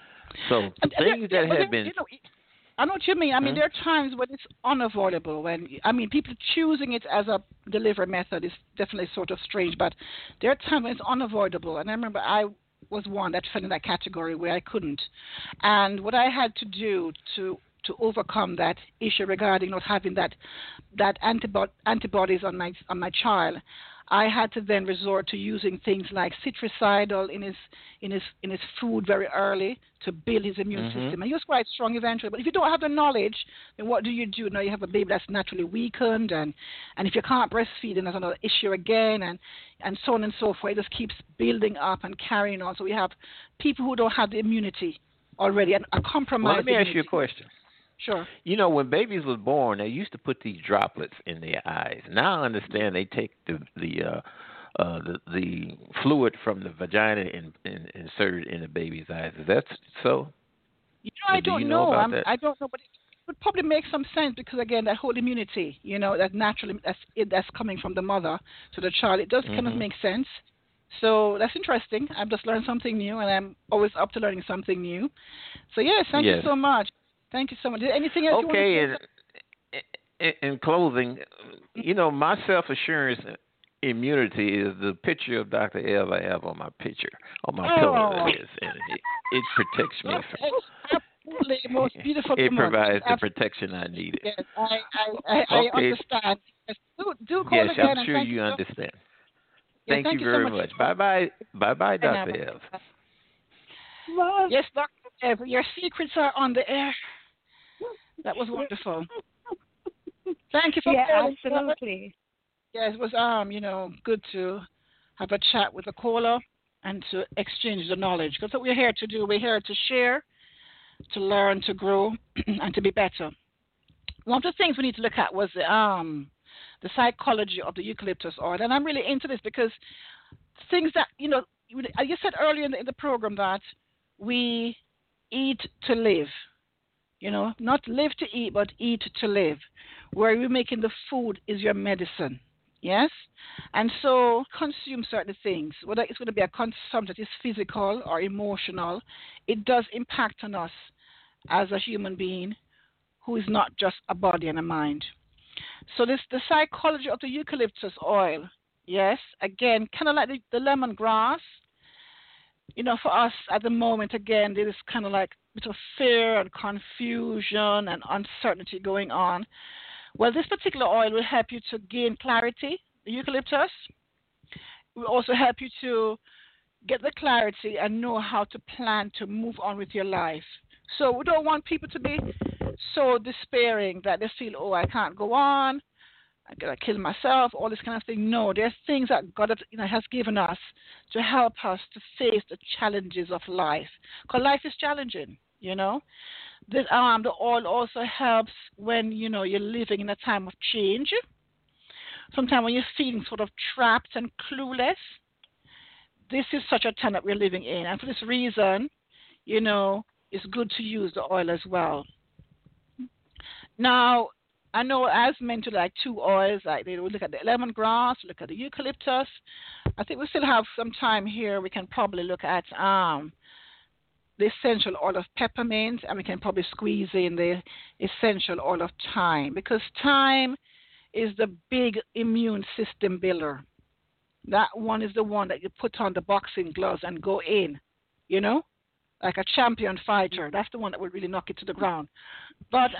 So things that have been... I know what you mean. I mean, there are times when it's unavoidable. People choosing it as a delivery method is definitely sort of strange, but there are times when it's unavoidable. And I remember I was one that fell in that category where I couldn't. And what I had to do to overcome that issue regarding not having that antibodies on my child, I had to then resort to using things like citricidal in his food very early to build his immune system. And he was quite strong eventually. But if you don't have the knowledge, then what do? Now you have a baby that's naturally weakened, and if you can't breastfeed, then there's another issue again, and so on and so forth. It just keeps building up and carrying on. So we have people who don't have the immunity already and are compromised. Well, let me ask you a question. Sure. When babies was born, they used to put these droplets in their eyes. Now I understand they take the fluid from the vagina and insert it in the baby's eyes. Is that so? I don't know. I don't know, but it would probably make some sense because again, that whole immunity, that naturally that's coming from the mother to the child. It does kind of make sense. So that's interesting. I've just learned something new, and I'm always up to learning something new. So yes, thank you so much. Thank you so much. Anything else you want to say? In closing, my self-assurance immunity is the picture of Dr. Eva I have on my pillow. And it protects me. Absolutely, most beautiful. It provides the protection I needed. Yes, I understand. Yes, do call again. Yes, I'm sure you understand. Thank you very much. Bye-bye, Dr. Eva. Yes, Dr. Eva, your secrets are on the air. That was wonderful. Thank you for absolutely. Yeah, it was good to have a chat with a caller and to exchange the knowledge. Because what we're here to do, we're here to share, to learn, to grow, and to be better. One of the things we need to look at was the psychology of the eucalyptus oil, and I'm really into this because things that you said earlier in the program that we eat to live. Not live to eat, but eat to live. Where you're making the food is your medicine. Yes? And so consume certain things. Whether it's going to be a consumption that is physical or emotional, it does impact on us as a human being who is not just a body and a mind. So the psychology of the eucalyptus oil, yes, again, kind of like the lemongrass. For us at the moment, again, there is kind of like a bit of fear and confusion and uncertainty going on. Well, this particular oil will help you to gain clarity, the eucalyptus. It will also help you to get the clarity and know how to plan to move on with your life. So we don't want people to be so despairing that they feel, I can't go on, I gotta kill myself, all this kind of thing. No, there's things that God has given us to help us to face the challenges of life. Because life is challenging, The oil also helps when, you're living in a time of change. Sometimes when you're feeling sort of trapped and clueless, this is such a time that we're living in. And for this reason, it's good to use the oil as well. Now, I know as mentioned, like two oils, like they will look at the lemongrass, look at the eucalyptus. I think we still have some time here. We can probably look at the essential oil of peppermint, and we can probably squeeze in the essential oil of thyme, because thyme is the big immune system builder. That one is the one that you put on the boxing gloves and go in, you know, like a champion fighter. That's the one that would really knock it to the ground. But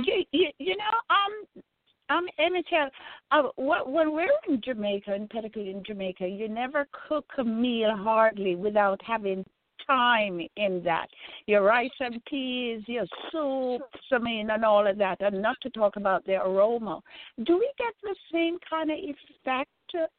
let me tell when we're in Jamaica, and particularly in Jamaica, you never cook a meal hardly without having thyme in that. Your rice and peas, your soups, and all of that, and not to talk about the aroma. Do we get the same kind of effect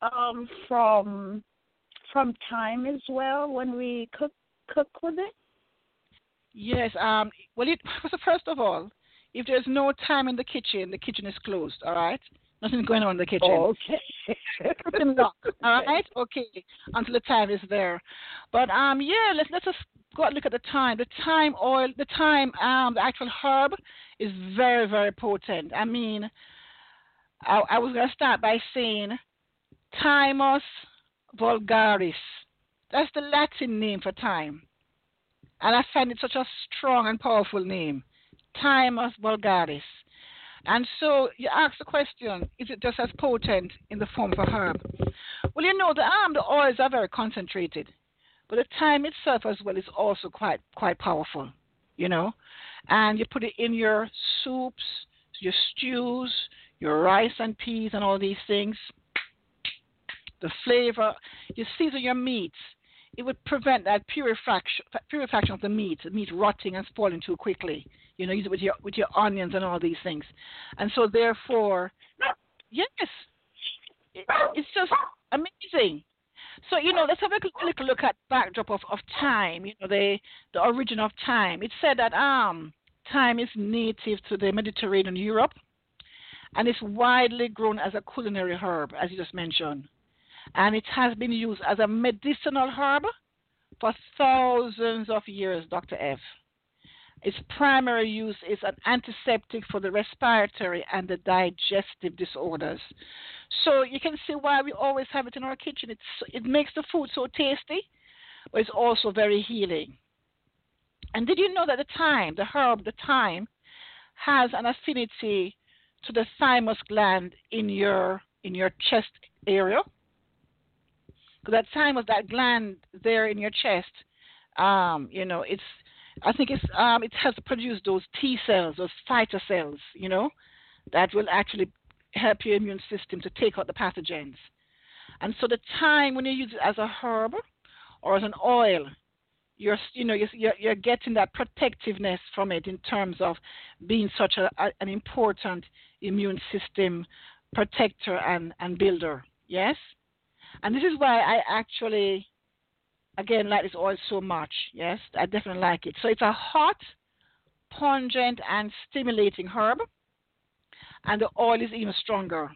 from thyme as well when we cook with it? Yes. Well, first of all, if there's no thyme in the kitchen is closed. All right. Nothing going on in the kitchen. Oh, okay. Lock, all right. Okay. Until the thyme is there. But let's just go and look at the thyme. The thyme oil, the actual herb is very, very potent. I mean, I was going to start by saying Thymus vulgaris. That's the Latin name for thyme. And I find it such a strong and powerful name. Thymus vulgaris. And so you ask the question, is it just as potent in the form of a herb? Well, you know, the oils are very concentrated. But the thyme itself as well is also quite powerful, you know. And you put it in your soups, your stews, your rice and peas and all these things. The flavor, you season your meats. It would prevent that purification of the meat rotting and spoiling too quickly. You know, use it with your onions and all these things. And so therefore, yes, it's just amazing. So, you know, let's have a little look at backdrop of thyme, you know, the origin of thyme. It said that thyme is native to the Mediterranean Europe, and it's widely grown as a culinary herb, as you just mentioned. And it has been used as a medicinal herb for thousands of years, Dr. F. Its primary use is an antiseptic for the respiratory and the digestive disorders. So you can see why we always have it in our kitchen. It makes the food so tasty, but it's also very healing. And did you know that the thyme, has an affinity to the thymus gland in your chest area? Because that thymus, that gland there in your chest, you know, it has to produce those T cells, those fighter cells, you know, that will actually help your immune system to take out the pathogens. And so the thyme, when you use it as a herb or as an oil, you're getting that protectiveness from it in terms of being such an important immune system protector and builder. Yes? And this is why I actually, again, like this oil so much. Yes, I definitely like it. So it's a hot, pungent, and stimulating herb, and the oil is even stronger.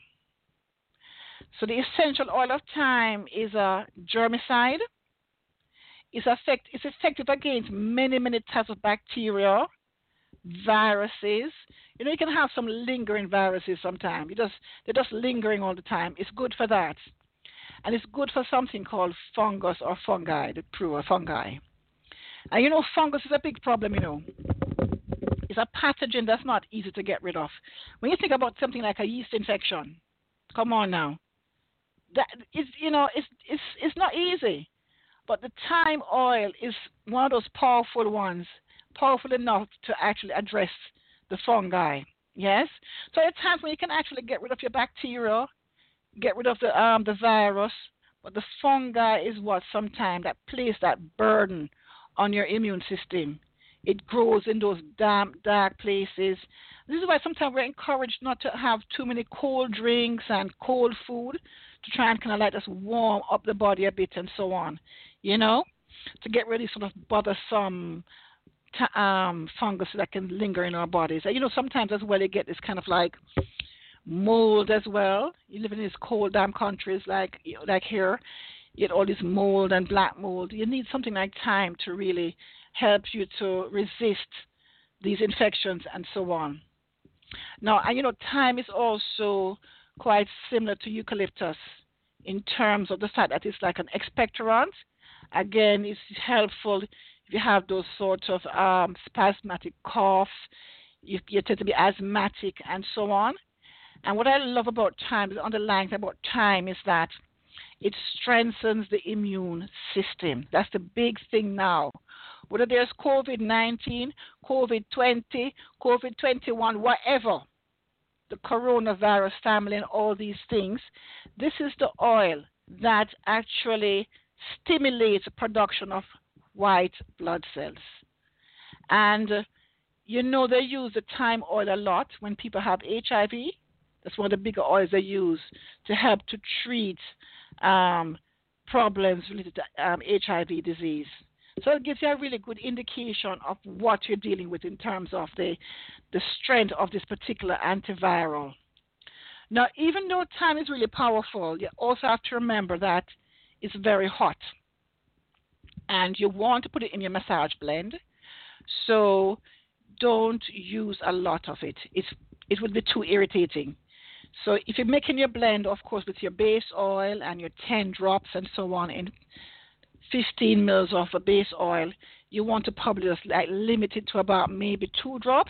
So the essential oil of thyme is a germicide. It's effective against many, many types of bacteria, viruses. You know, you can have some lingering viruses sometimes. They're just lingering all the time. It's good for that. And it's good for something called fungus or fungi, the plural fungi. And you know, fungus is a big problem, you know. It's a pathogen that's not easy to get rid of. When you think about something like a yeast infection, come on now. That is, you know, it's not easy. But the thyme oil is one of those powerful ones, powerful enough to actually address the fungi. Yes? So there are times when you can actually get rid of your bacteria, get rid of the virus, but the fungi is what sometimes that place that burden on your immune system. It grows in those damp, dark places. This is why sometimes we're encouraged not to have too many cold drinks and cold food to try and kind of like just warm up the body a bit and so on, you know, to get rid of sort of bothersome fungus that can linger in our bodies. And, you know, sometimes as well you get this kind of like mold as well. You live in these cold, damp countries like here. You get all this mold and black mold. You need something like thyme to really help you to resist these infections and so on. Now, and you know, thyme is also quite similar to eucalyptus in terms of the fact that it's like an expectorant. Again, it's helpful, if you have those sorts of spasmodic cough, you tend to be asthmatic and so on. And what I love about thyme, the underlying thing about thyme is that it strengthens the immune system. That's the big thing now. Whether there's COVID-19, COVID-20, COVID-21, whatever, the coronavirus family and all these things, this is the oil that actually stimulates the production of white blood cells. And they use the thyme oil a lot when people have HIV. That's one of the bigger oils they use to help to treat problems related to HIV disease. So it gives you a really good indication of what you're dealing with in terms of the strength of this particular antiviral. Now, even though thyme is really powerful, you also have to remember that it's very hot. And you want to put it in your massage blend, so don't use a lot of it. It would be too irritating. So if you're making your blend, of course, with your base oil and your 10 drops and so on in 15 mils of a base oil, you want to probably just limit it to about maybe 2 drops,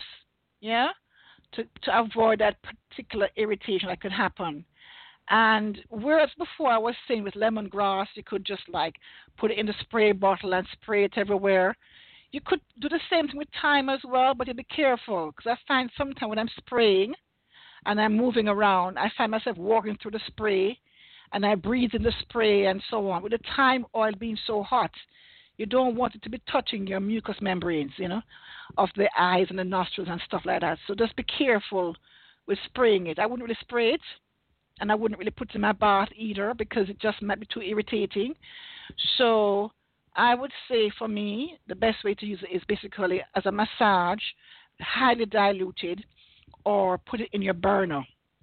to avoid that particular irritation that could happen. And whereas before I was saying with lemongrass, you could just put it in the spray bottle and spray it everywhere. You could do the same thing with thyme as well, but you be careful, because I find sometimes when I'm spraying and I'm moving around, I find myself walking through the spray and I breathe in the spray and so on. With the thyme oil being so hot, you don't want it to be touching your mucous membranes, of the eyes and the nostrils and stuff like that. So just be careful with spraying it. I wouldn't really spray it, and I wouldn't really put it in my bath either, because it just might be too irritating. So I would say for me, the best way to use it is basically as a massage, highly diluted, or put it in your burner,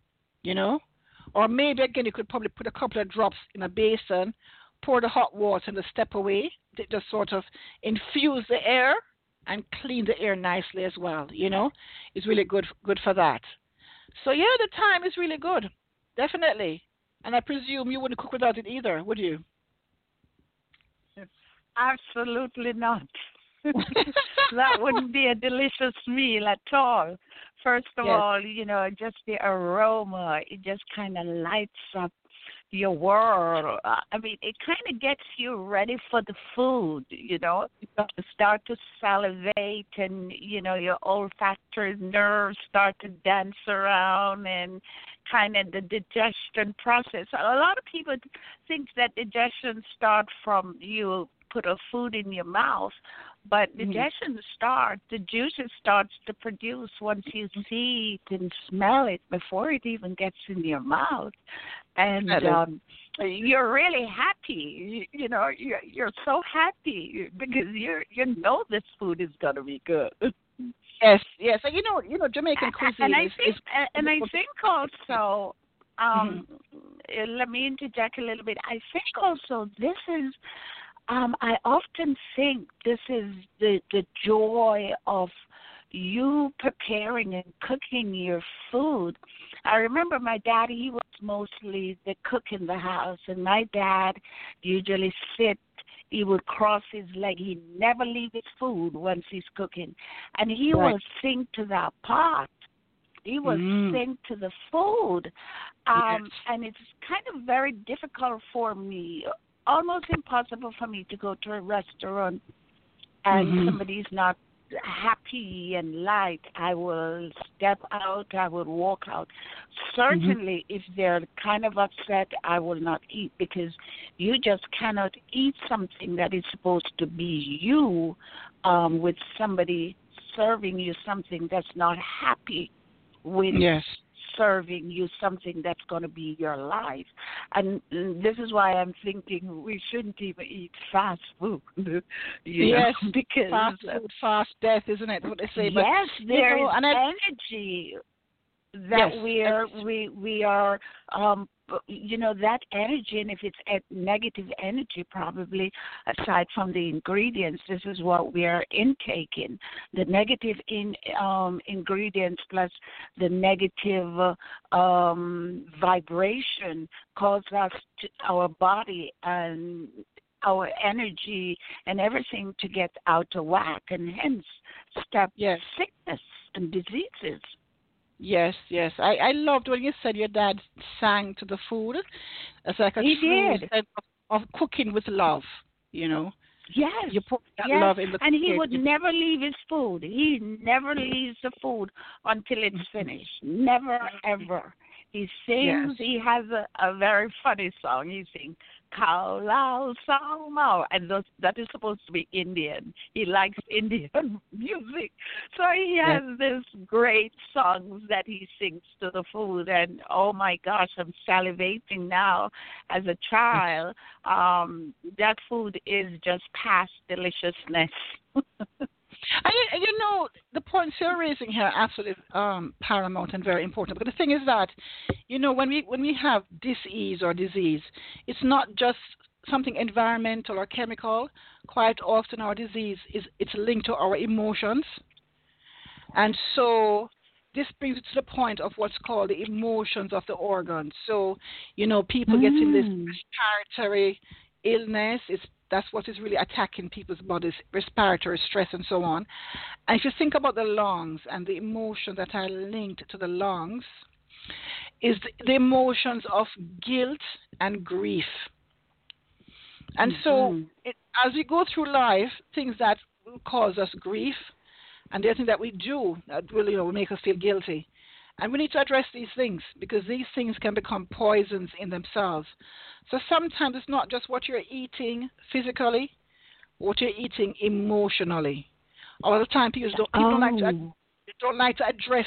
Or maybe, again, you could probably put a couple of drops in a basin, pour the hot water and step away. It just sort of infuse the air and clean the air nicely as well, It's really good for that. So, yeah, the thyme is really good, definitely. And I presume you wouldn't cook without it either, would you? Absolutely not. That wouldn't be a delicious meal at all. First of all, just the aroma, it just kind of lights up your world. I mean, it kind of gets you ready for the food, You start to salivate and, your olfactory nerves start to dance around and kind of the digestion process. A lot of people think that digestion starts from you put a food in your mouth, but digestion the juices starts to produce once you see it and smell it before it even gets in your mouth. And you're really happy. You're so happy because you know this food is going to be good. Yes. And Jamaican cuisine and I think also, let me interject a little bit. I think also this is, I often think this is the joy of you preparing and cooking your food. I remember my dad, he was mostly the cook in the house, and my dad usually he would cross his leg. He'd never leave his food once he's cooking. And he will sing to the pot. He will sing to the food. And it's kind of very difficult for me, almost impossible for me to go to a restaurant and somebody's not happy and light. I will step out, I will walk out. Certainly, if they're kind of upset, I will not eat, because you just cannot eat something that is supposed to be you with somebody serving you something that's not happy with serving you something that's going to be your life. And this is why I'm thinking we shouldn't even eat fast food. Yes, because fast food, fast death, isn't it? What they say. Yes, but, there's energy that we are that energy, and if it's negative energy, probably aside from the ingredients, this is what we are intaking. The negative ingredients plus the negative vibration cause our body and our energy and everything to get out of whack, and hence step sickness and diseases. Yes, yes. I loved when you said your dad sang to the food. It's like a true sense of cooking with love, you know. Yes. You put that love in the and he cooking. would never leave his food. He never leaves the food until it's finished. Never, ever. He sings. He has a very funny song. He sings, Khao Lao Sao Mao. And that is supposed to be Indian. He likes Indian music. So he has this great songs that he sings to the food. And, oh, my gosh, I'm salivating now. As a child, that food is just past deliciousness. And you know, the points you're raising here are absolutely paramount and very important. But the thing is that, you know, when we have disease, it's not just something environmental or chemical. Quite often our disease it's linked to our emotions. And so this brings it to the point of what's called the emotions of the organs. So, you know, people get in this respiratory illness. That's what is really attacking people's bodies, respiratory stress and so on. And if you think about the lungs and the emotions that are linked to the lungs, is the emotions of guilt and grief. And so as we go through life, things that will cause us grief and the other thing that we do that will, you know, make us feel guilty. And we need to address these things because these things can become poisons in themselves. So sometimes it's not just what you're eating physically, what you're eating emotionally. All the time people don't like to address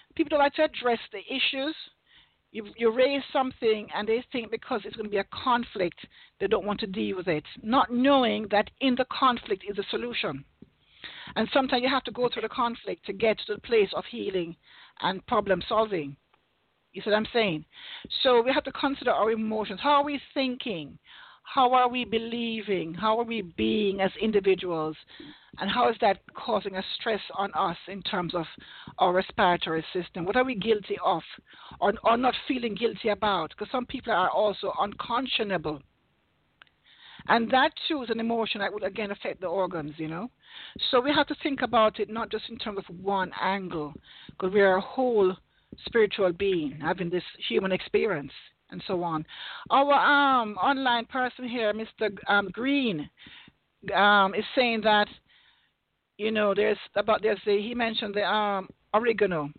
the issues. You raise something and they think because it's going to be a conflict, they don't want to deal with it, not knowing that in the conflict is a solution. And sometimes you have to go through the conflict to get to the place of healing and problem solving. You see what I'm saying? So we have to consider our emotions. How are we thinking? How are we believing? How are we being as individuals? And how is that causing a stress on us in terms of our respiratory system? What are we guilty of or not feeling guilty about? Because some people are also unconscionable. And that too is an emotion that would again affect the organs, you know. So we have to think about it not just in terms of one angle, because we are a whole spiritual being having this human experience and so on. Our online person here, Mr. Green, is saying that, you know, he mentioned the oregano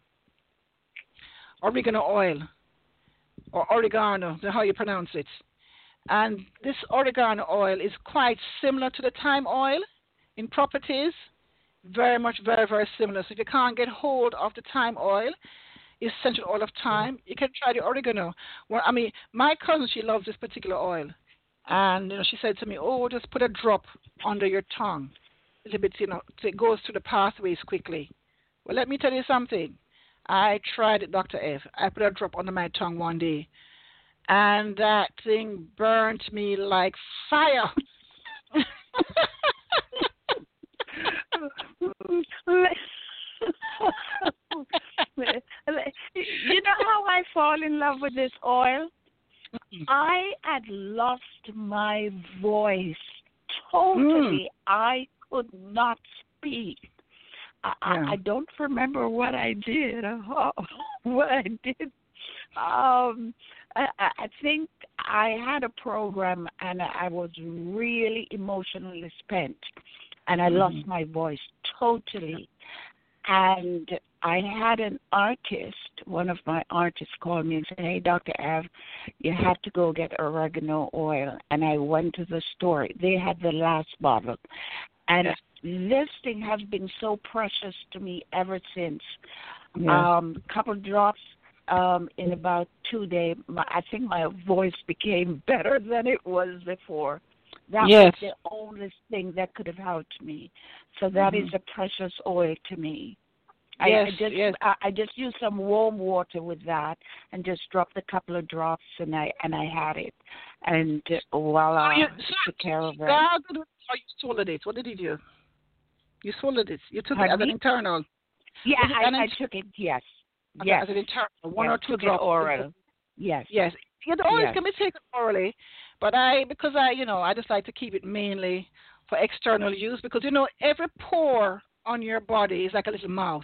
oil or oregano, how you pronounce it. And this oregano oil is quite similar to the thyme oil in properties, very much, very, very similar. So if you can't get hold of the thyme oil, essential oil of thyme, you can try the oregano. Well, I mean, my cousin, she loves this particular oil. And, you know, she said to me, oh, just put a drop under your tongue, a little bit, you know, so it goes through the pathways quickly. Well, let me tell you something. I tried it, Dr. F. I put a drop under my tongue one day. And that thing burnt me like fire. You know how I fall in love with this oil? I had lost my voice totally. I could not speak. I don't remember what I did. What I did. I think I had a program and I was really emotionally spent and I lost my voice totally. And I had an artist, one of my artists called me and said, hey, Dr. Av, you have to go get oregano oil. And I went to the store. They had the last bottle. And this thing has been so precious to me ever since. Couple drops. In about 2 days, I think my voice became better than it was before. That was the only thing that could have helped me. So that is a precious oil to me. I just used some warm water with that and just dropped a couple of drops and I had it. And voila, took care of it. You swallowed it. What did you do? You swallowed it. You took it as an internal. Yeah, I took it, yes. As an internal, one or two drops. Oral. Yes. Yes. Yeah, the oils can be taken orally, But because I just like to keep it mainly for external use because, every pore on your body is like a little mouth.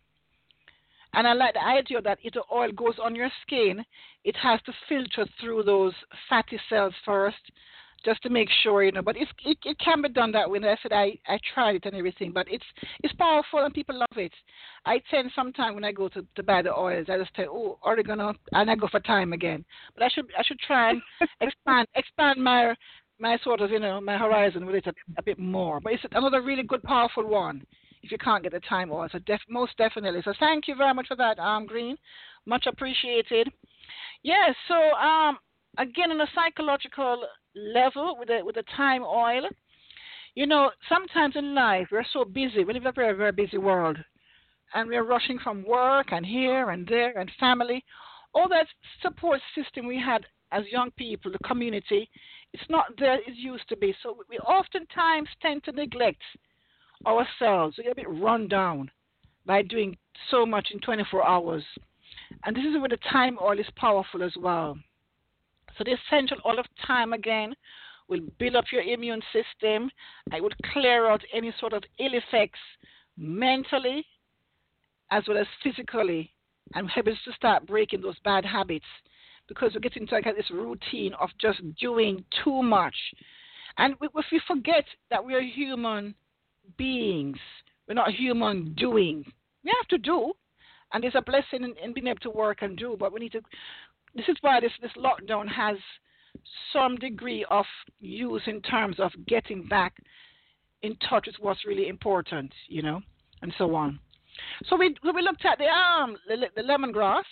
And I like the idea that if the oil goes on your skin, it has to filter through those fatty cells first, just to make sure, But it can be done that way. And I said I tried it and everything, but it's powerful and people love it. I tend sometimes when I go to buy the oils, I just say, oh, oregano, and I go for thyme again. But I should try and expand my sort of my horizon with it a bit more. But it's another really good, powerful one. If you can't get the thyme oil, so most definitely. So thank you very much for that, Green. Much appreciated. Yeah. So again, on a psychological level with the thyme oil, sometimes in life we're so busy. We live in a very, very busy world, and we're rushing from work and here and there and family. All that support system we had as young people, the community, it's not there as it used to be. So we oftentimes tend to neglect ourselves. We get a bit run down by doing so much in 24 hours. And this is where the thyme oil is powerful as well. So the essential oil of thyme, again, will build up your immune system. It would clear out any sort of ill effects mentally as well as physically, and help us to start breaking those bad habits because we get into this routine of just doing too much. And if we forget that we are human beings, we're not human doing. We have to do, and there's a blessing in being able to work and do, but we need to. This is why this lockdown has some degree of use in terms of getting back in touch with what's really important, and so on. So we looked at the lemongrass.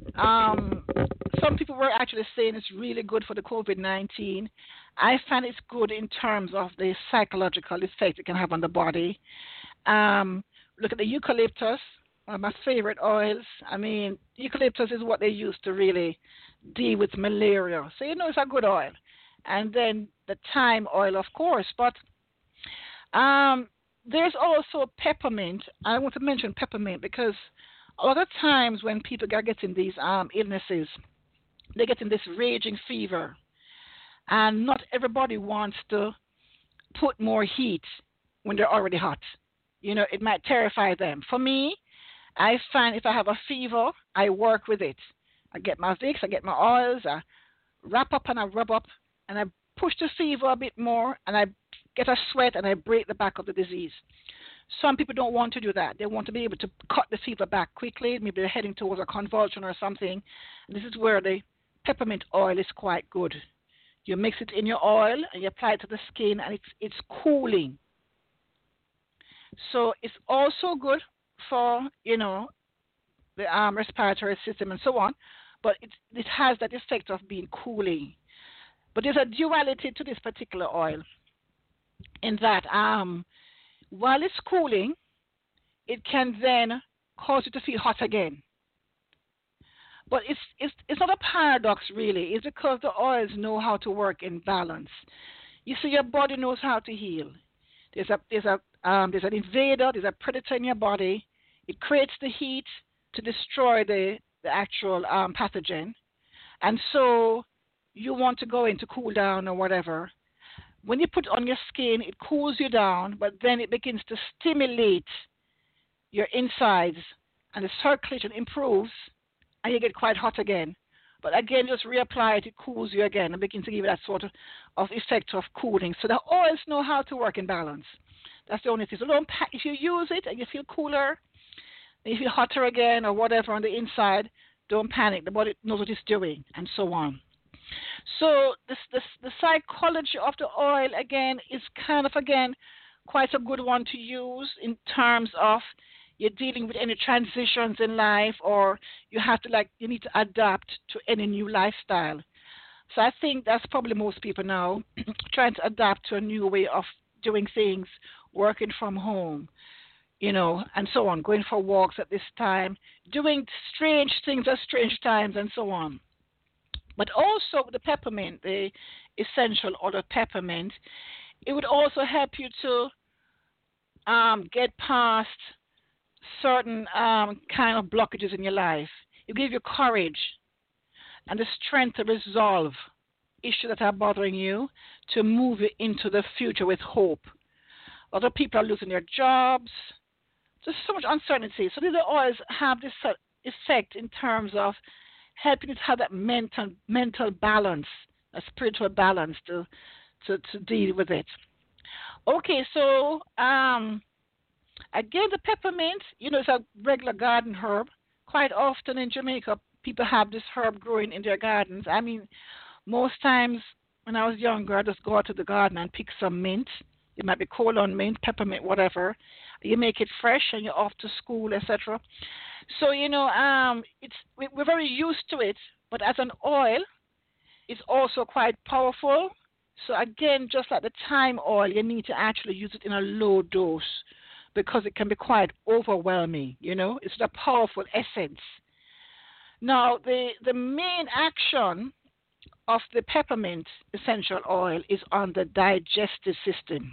Some people were actually saying it's really good for the COVID-19. I find it's good in terms of the psychological effect it can have on the body. Look at the eucalyptus, one of my favorite oils. I mean, eucalyptus is what they use to really deal with malaria. So, it's a good oil. And then the thyme oil, of course. But there's also peppermint. I want to mention peppermint because a lot of times when people are getting these illnesses, they're getting this raging fever. And not everybody wants to put more heat when they're already hot. It might terrify them. For me, I find if I have a fever, I work with it. I get my Vicks, I get my oils, I wrap up and I rub up, and I push the fever a bit more, and I get a sweat, and I break the back of the disease. Some people don't want to do that. They want to be able to cut the fever back quickly. Maybe they're heading towards a convulsion or something. And this is where the peppermint oil is quite good. You mix it in your oil, and you apply it to the skin, and it's cooling. So it's also good for, the respiratory system and so on, but it has that effect of being cooling. But there's a duality to this particular oil in that while it's cooling, it can then cause you to feel hot again. But it's not a paradox, really. It's because the oils know how to work in balance. You see, your body knows how to heal. There's an invader, there's a predator in your body. It creates the heat to destroy the actual pathogen. And so you want to go in to cool down or whatever. When you put it on your skin, it cools you down, but then it begins to stimulate your insides, and the circulation improves, and you get quite hot again. But again, just reapply it, it cools you again, and begins to give you that sort of effect of cooling. So the oils know how to work in balance. That's the only thing. So if you use it and you feel cooler, and you feel hotter again or whatever on the inside, don't panic. The body knows what it's doing, and so on. So the psychology of the oil, again, is kind of, again, quite a good one to use in terms of you're dealing with any transitions in life, or you need to adapt to any new lifestyle. So I think that's probably most people now trying to adapt to a new way of doing things, working from home, and so on, going for walks at this time, doing strange things at strange times, and so on. But also with the peppermint, the essential oil of peppermint, it would also help you to get past certain kind of blockages in your life. It gives you courage and the strength to resolve issues that are bothering you to move you into the future with hope. Other people are losing their jobs. There's so much uncertainty. So these oils have this effect in terms of helping you to have that mental balance, a spiritual balance to deal with it. Okay, so again, the peppermint, it's a regular garden herb. Quite often in Jamaica, people have this herb growing in their gardens. I mean, most times when I was younger, I just go out to the garden and pick some mint. It might be Ceylon mint, peppermint, whatever. You make it fresh and you're off to school, etc. So, we're very used to it, but as an oil, it's also quite powerful. So again, just like the thyme oil, you need to actually use it in a low dose because it can be quite overwhelming, It's a powerful essence. Now, the main action of the peppermint essential oil is on the digestive system.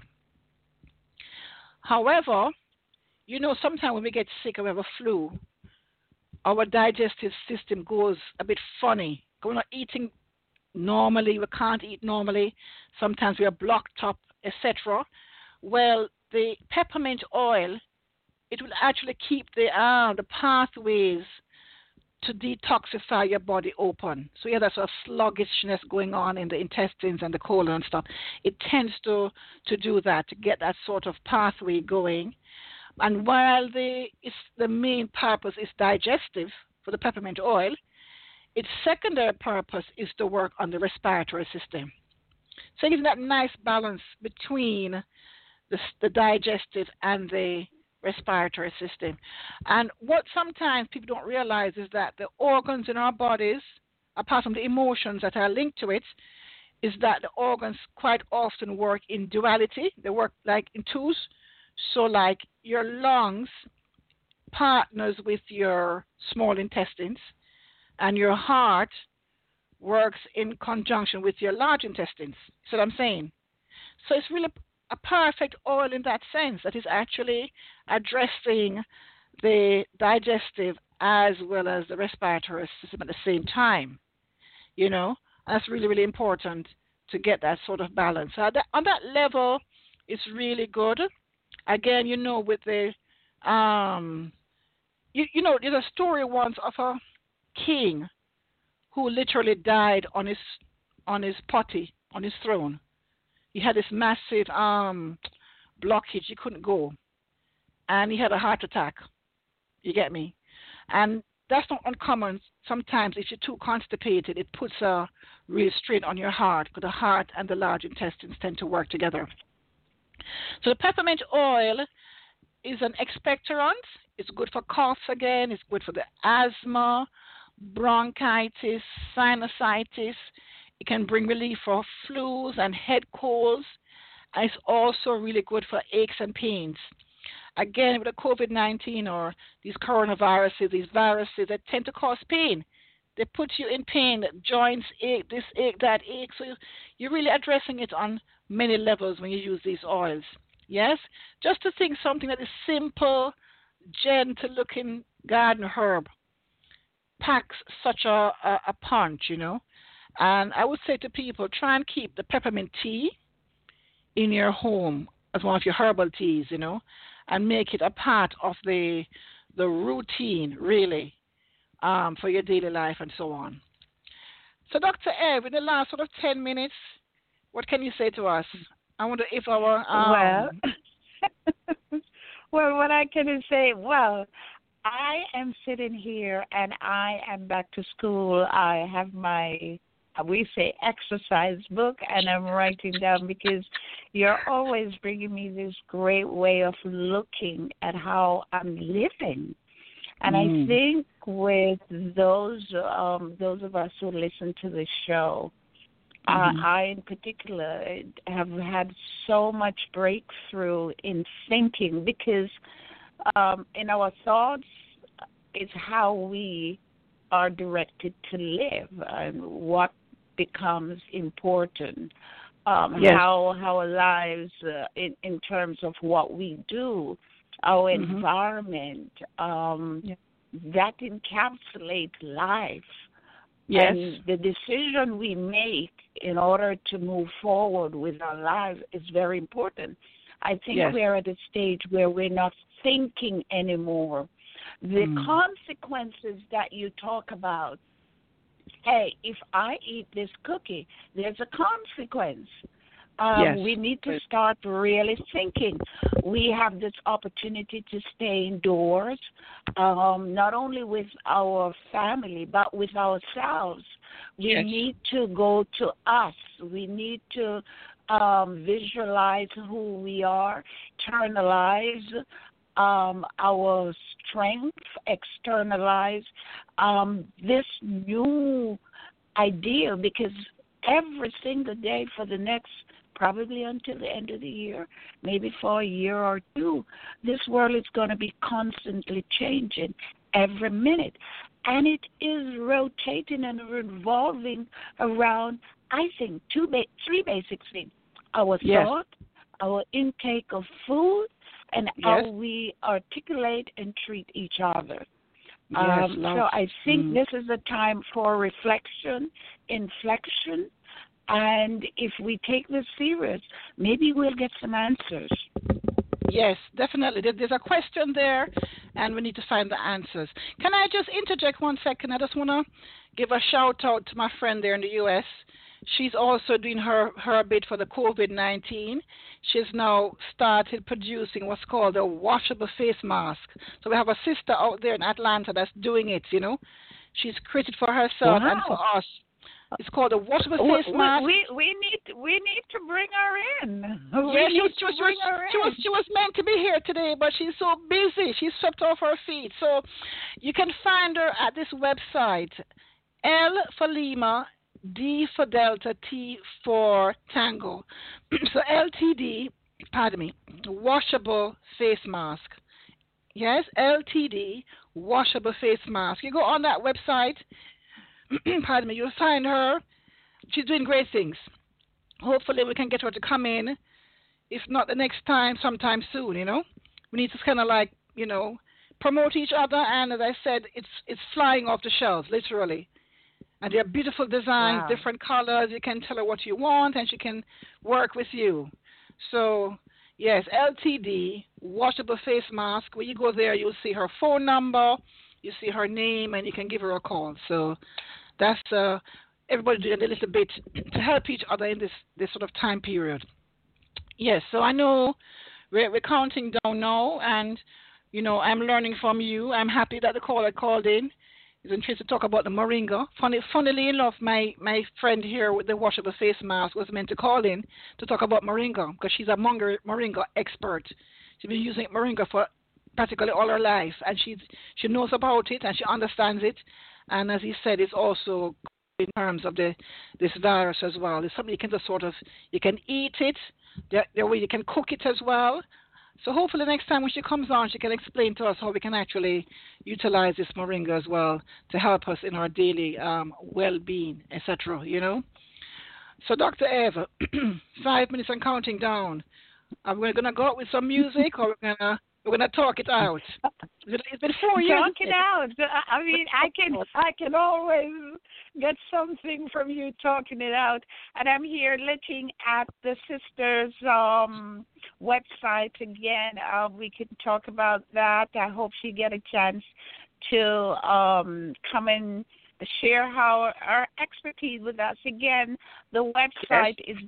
However, sometimes when we get sick or we have a flu, our digestive system goes a bit funny. We're not eating normally, we can't eat normally. Sometimes we are blocked up, etc. Well, the peppermint oil, it will actually keep the pathways to detoxify your body open. So that sort of sluggishness going on in the intestines and the colon and stuff. It tends to do that, to get that sort of pathway going. And while the main purpose is digestive for the peppermint oil, its secondary purpose is to work on the respiratory system. So it's that nice balance between the digestive and the respiratory system. And what sometimes people don't realize is that the organs in our bodies, apart from the emotions that are linked to it, is that the organs quite often work in duality. They work like in twos. So like your lungs partners with your small intestines, and your heart works in conjunction with your large intestines. See what I'm saying? So it's really a perfect oil in that sense, that is actually addressing the digestive as well as the respiratory system at the same time. That's really, really important to get that sort of balance. So on that level, it's really good. Again, with the, there's a story once of a king who literally died on his potty, on his throne. He had this massive blockage. He couldn't go. And he had a heart attack. You get me? And that's not uncommon. Sometimes if you're too constipated, it puts a real strain on your heart because the heart and the large intestines tend to work together. So the peppermint oil is an expectorant. It's good for coughs again. It's good for the asthma, bronchitis, sinusitis. It can bring relief for flus and head colds. And it's also really good for aches and pains. Again, with the COVID-19 or these coronaviruses, these viruses that tend to cause pain. They put you in pain, joints ache, this ache, that ache. So you're really addressing it on many levels when you use these oils. Yes? Just to think something that is simple, gentle-looking garden herb packs such a punch, And I would say to people, try and keep the peppermint tea in your home as one of your herbal teas, and make it a part of the routine, really, for your daily life and so on. So, Dr. Ev, in the last sort of 10 minutes, what can you say to us? I wonder if our... Well, what I can say, I am sitting here and I am back to school. I have my, we say, exercise book, and I'm writing down because you're always bringing me this great way of looking at how I'm living. And I think with those of us who listen to the show, I in particular have had so much breakthrough in thinking because in our thoughts is how we are directed to live and what becomes important. How our lives, in terms of what we do, our environment, that encapsulates life. Yes. And the decision we make in order to move forward with our lives is very important. I think we're at a stage where we're not thinking anymore. The consequences that you talk about, hey, if I eat this cookie, there's a consequence. We need to start really thinking. We have this opportunity to stay indoors, not only with our family, but with ourselves. We need to go to us. We need to visualize who we are, internalize our strength, externalize this new idea, because every single day for the next, probably until the end of the year, maybe for a year or two, this world is going to be constantly changing every minute. And it is rotating and revolving around, I think, three basic things: our thought, our intake of food, and how we articulate and treat each other. So I think this is a time for reflection, inflection, and if we take this serious, maybe we'll get some answers. Yes, definitely. There's a question there, and we need to find the answers. Can I just interject 1 second? I just want to give a shout-out to my friend there in the U.S. She's also doing her bit for the COVID-19. She's now started producing what's called a washable face mask. So we have a sister out there in Atlanta that's doing it, you know. She's created for herself and for us. It's called a washable face mask. We need to bring her in. She was meant to be here today, but she's so busy. She's swept off her feet. So you can find her at this website, L for Lima, D for Delta, T for Tango. So LTD, washable face mask. Yes, LTD, washable face mask. You go on that website, you'll find her. She's doing great things. Hopefully we can get her to come in. If not the next time, sometime soon, you know. We need to kind of like, you know, promote each other. And as I said, it's flying off the shelves, literally. And they're beautiful designs, different colors. You can tell her what you want, and she can work with you. So, yes, LTD, washable face mask. When you go there, you'll see her phone number, you see her name, and you can give her a call. So that's everybody doing a little bit to help each other in this sort of time period. Yes, so I know we're counting down now, and, you know, I'm learning from you. I'm happy that the caller called in. He's interested to talk about the moringa. Funnily enough, my friend here with the washable face mask was meant to call in to talk about moringa because she's a moringa expert. She's been using moringa for practically all her life, and she knows about it and she understands it. And as he said, it's also in terms of this virus as well. It's something you can just you can eat it. There way you can cook it as well. So hopefully next time when she comes on, she can explain to us how we can actually utilize this moringa as well to help us in our daily well-being, etc., you know. So Dr. Eva, 5 minutes and counting down. Are we going to go out with some music, or we're going to talk it out? It's been 4 years. Talk it out. I mean, I can always get something from you talking it out. And I'm here looking at the sisters' website again. We can talk about that. I hope she get a chance to come and share her expertise with us. Again, the website is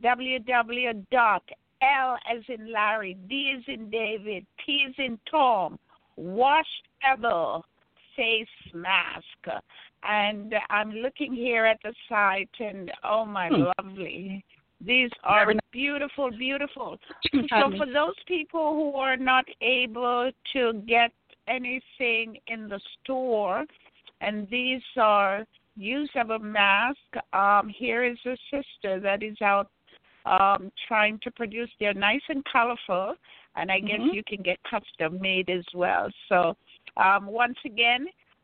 www.L as in Larry, D as in David, T as in Tom, washable face mask. And I'm looking here at the site, and oh my lovely, these are beautiful, beautiful. So for those people who are not able to get anything in the store, and these are usable mask, here is a sister that is out trying to produce. They're nice and colorful, and I guess you can get custom made as well. So once again,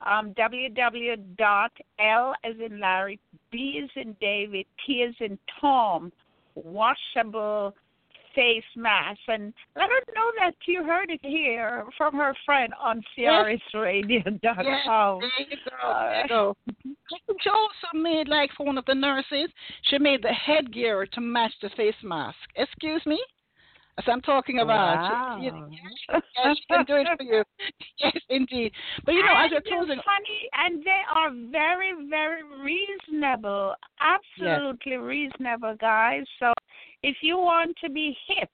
www.L as in Larry, B as in David, T as in Tom, washable face mask. And let her know that you heard it here from her friend on CRSradio.com. Yes, there you go. She also made, like, for one of the nurses, she made the headgear to match the face mask. Excuse me? As I'm talking about. Wow. Yes, she can do it for you. Yes, indeed. But, you know, as you're closing... funny, and they are very, very reasonable. Absolutely reasonable, guys. So if you want to be hip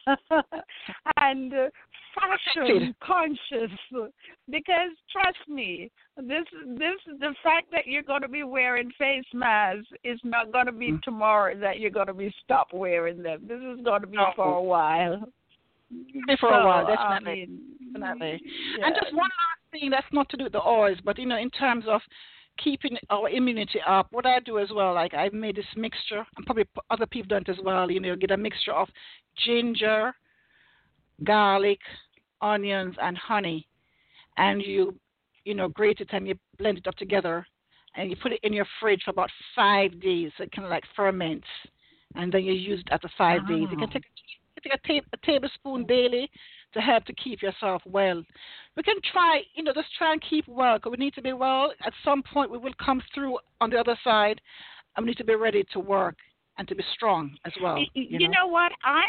and fashion conscious, because trust me, this the fact that you're going to be wearing face masks is not going to be tomorrow that you're going to be stopped wearing them. This is going to be for a while. For a while, definitely. Definitely. Yeah. And just one last thing, that's not to do with the oils, but, you know, in terms of keeping our immunity up, what I do as well, like I've made this mixture, and probably other people done it as well, you know, get a mixture of ginger, garlic, onions, and honey, and you know, grate it and you blend it up together, and you put it in your fridge for about 5 days, so it kind of like ferments, and then you use it after 5 days. You can take a tablespoon daily to help to keep yourself well. We can try, you know, just try and keep well, because we need to be well. At some point, we will come through on the other side, and we need to be ready to work and to be strong as well. You know what? I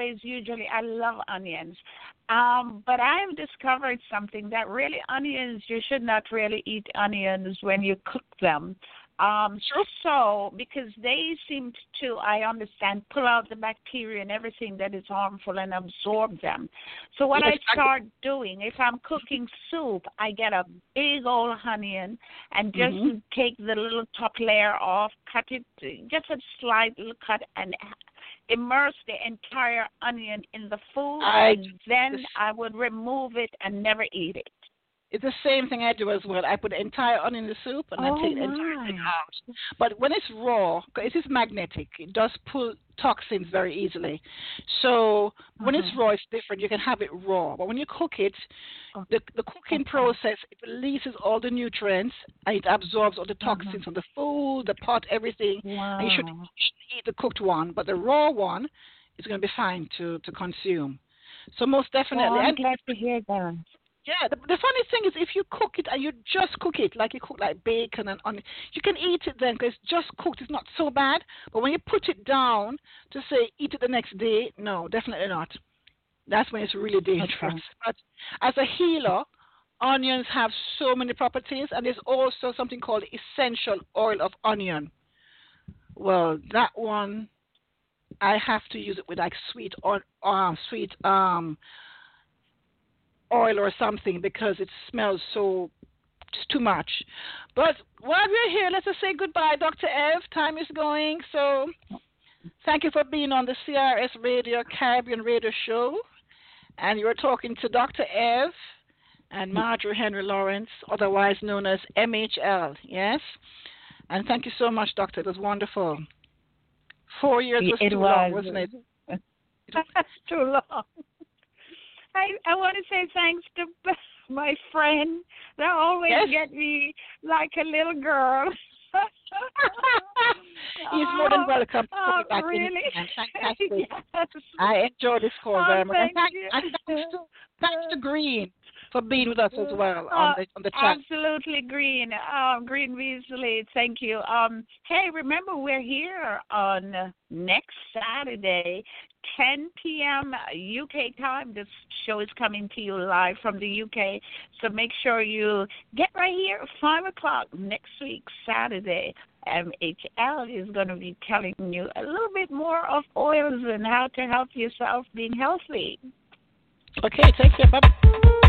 love onions. But I've discovered something that really onions, you should not really eat onions when you cook them. So, because they seem to, I understand, pull out the bacteria and everything that is harmful and absorb them. So what I start doing, if I'm cooking soup, I get a big old onion and just take the little top layer off, cut it, just a slight little cut, and immerse the entire onion in the food, and then I would remove it and never eat it. It's the same thing I do as well. I put the entire onion in the soup and I take the entire thing out. But when it's raw, it is magnetic. It does pull toxins very easily. So when it's raw, it's different. You can have it raw. But when you cook it, the cooking process, it releases all the nutrients and it absorbs all the toxins from the food, the pot, everything. Wow. And you should eat the cooked one. But the raw one is going to be fine to consume. So most definitely. Well, I'm glad to hear that. Yeah, the funny thing is if you cook it and you just cook it, like you cook like bacon and onion, you can eat it then because it's just cooked. It's not so bad. But when you put it down to say eat it the next day, no, definitely not. That's when it's really dangerous. Okay. But as a healer, onions have so many properties, and there's also something called essential oil of onion. Well, that one, I have to use it with like sweet oil or something because it smells so just too much. But while we're here, let's just say goodbye, Dr. Ev. Time is going, so thank you for being on the CRS Radio Caribbean Radio Show. And you were talking to Dr. Ev and Marjorie Henry Lawrence, otherwise known as MHL, yes? And thank you so much, Doctor. It was wonderful. 4 years was too long, wasn't it? That's too long. I want to say thanks to my friend. They always get me like a little girl. He's more than welcome to come back really? in. Fantastic. Yes. I enjoyed this call very much. Thanks to Green for being with us as well on the chat. Absolutely, Green. Green Beasley, thank you. Hey, remember we're here on next Saturday, 10 p.m. UK time. This show is coming to you live from the UK, so make sure you get right here at 5 o'clock next week, Saturday. MHL is going to be telling you a little bit more of oils and how to help yourself being healthy. Okay, take care. Bye.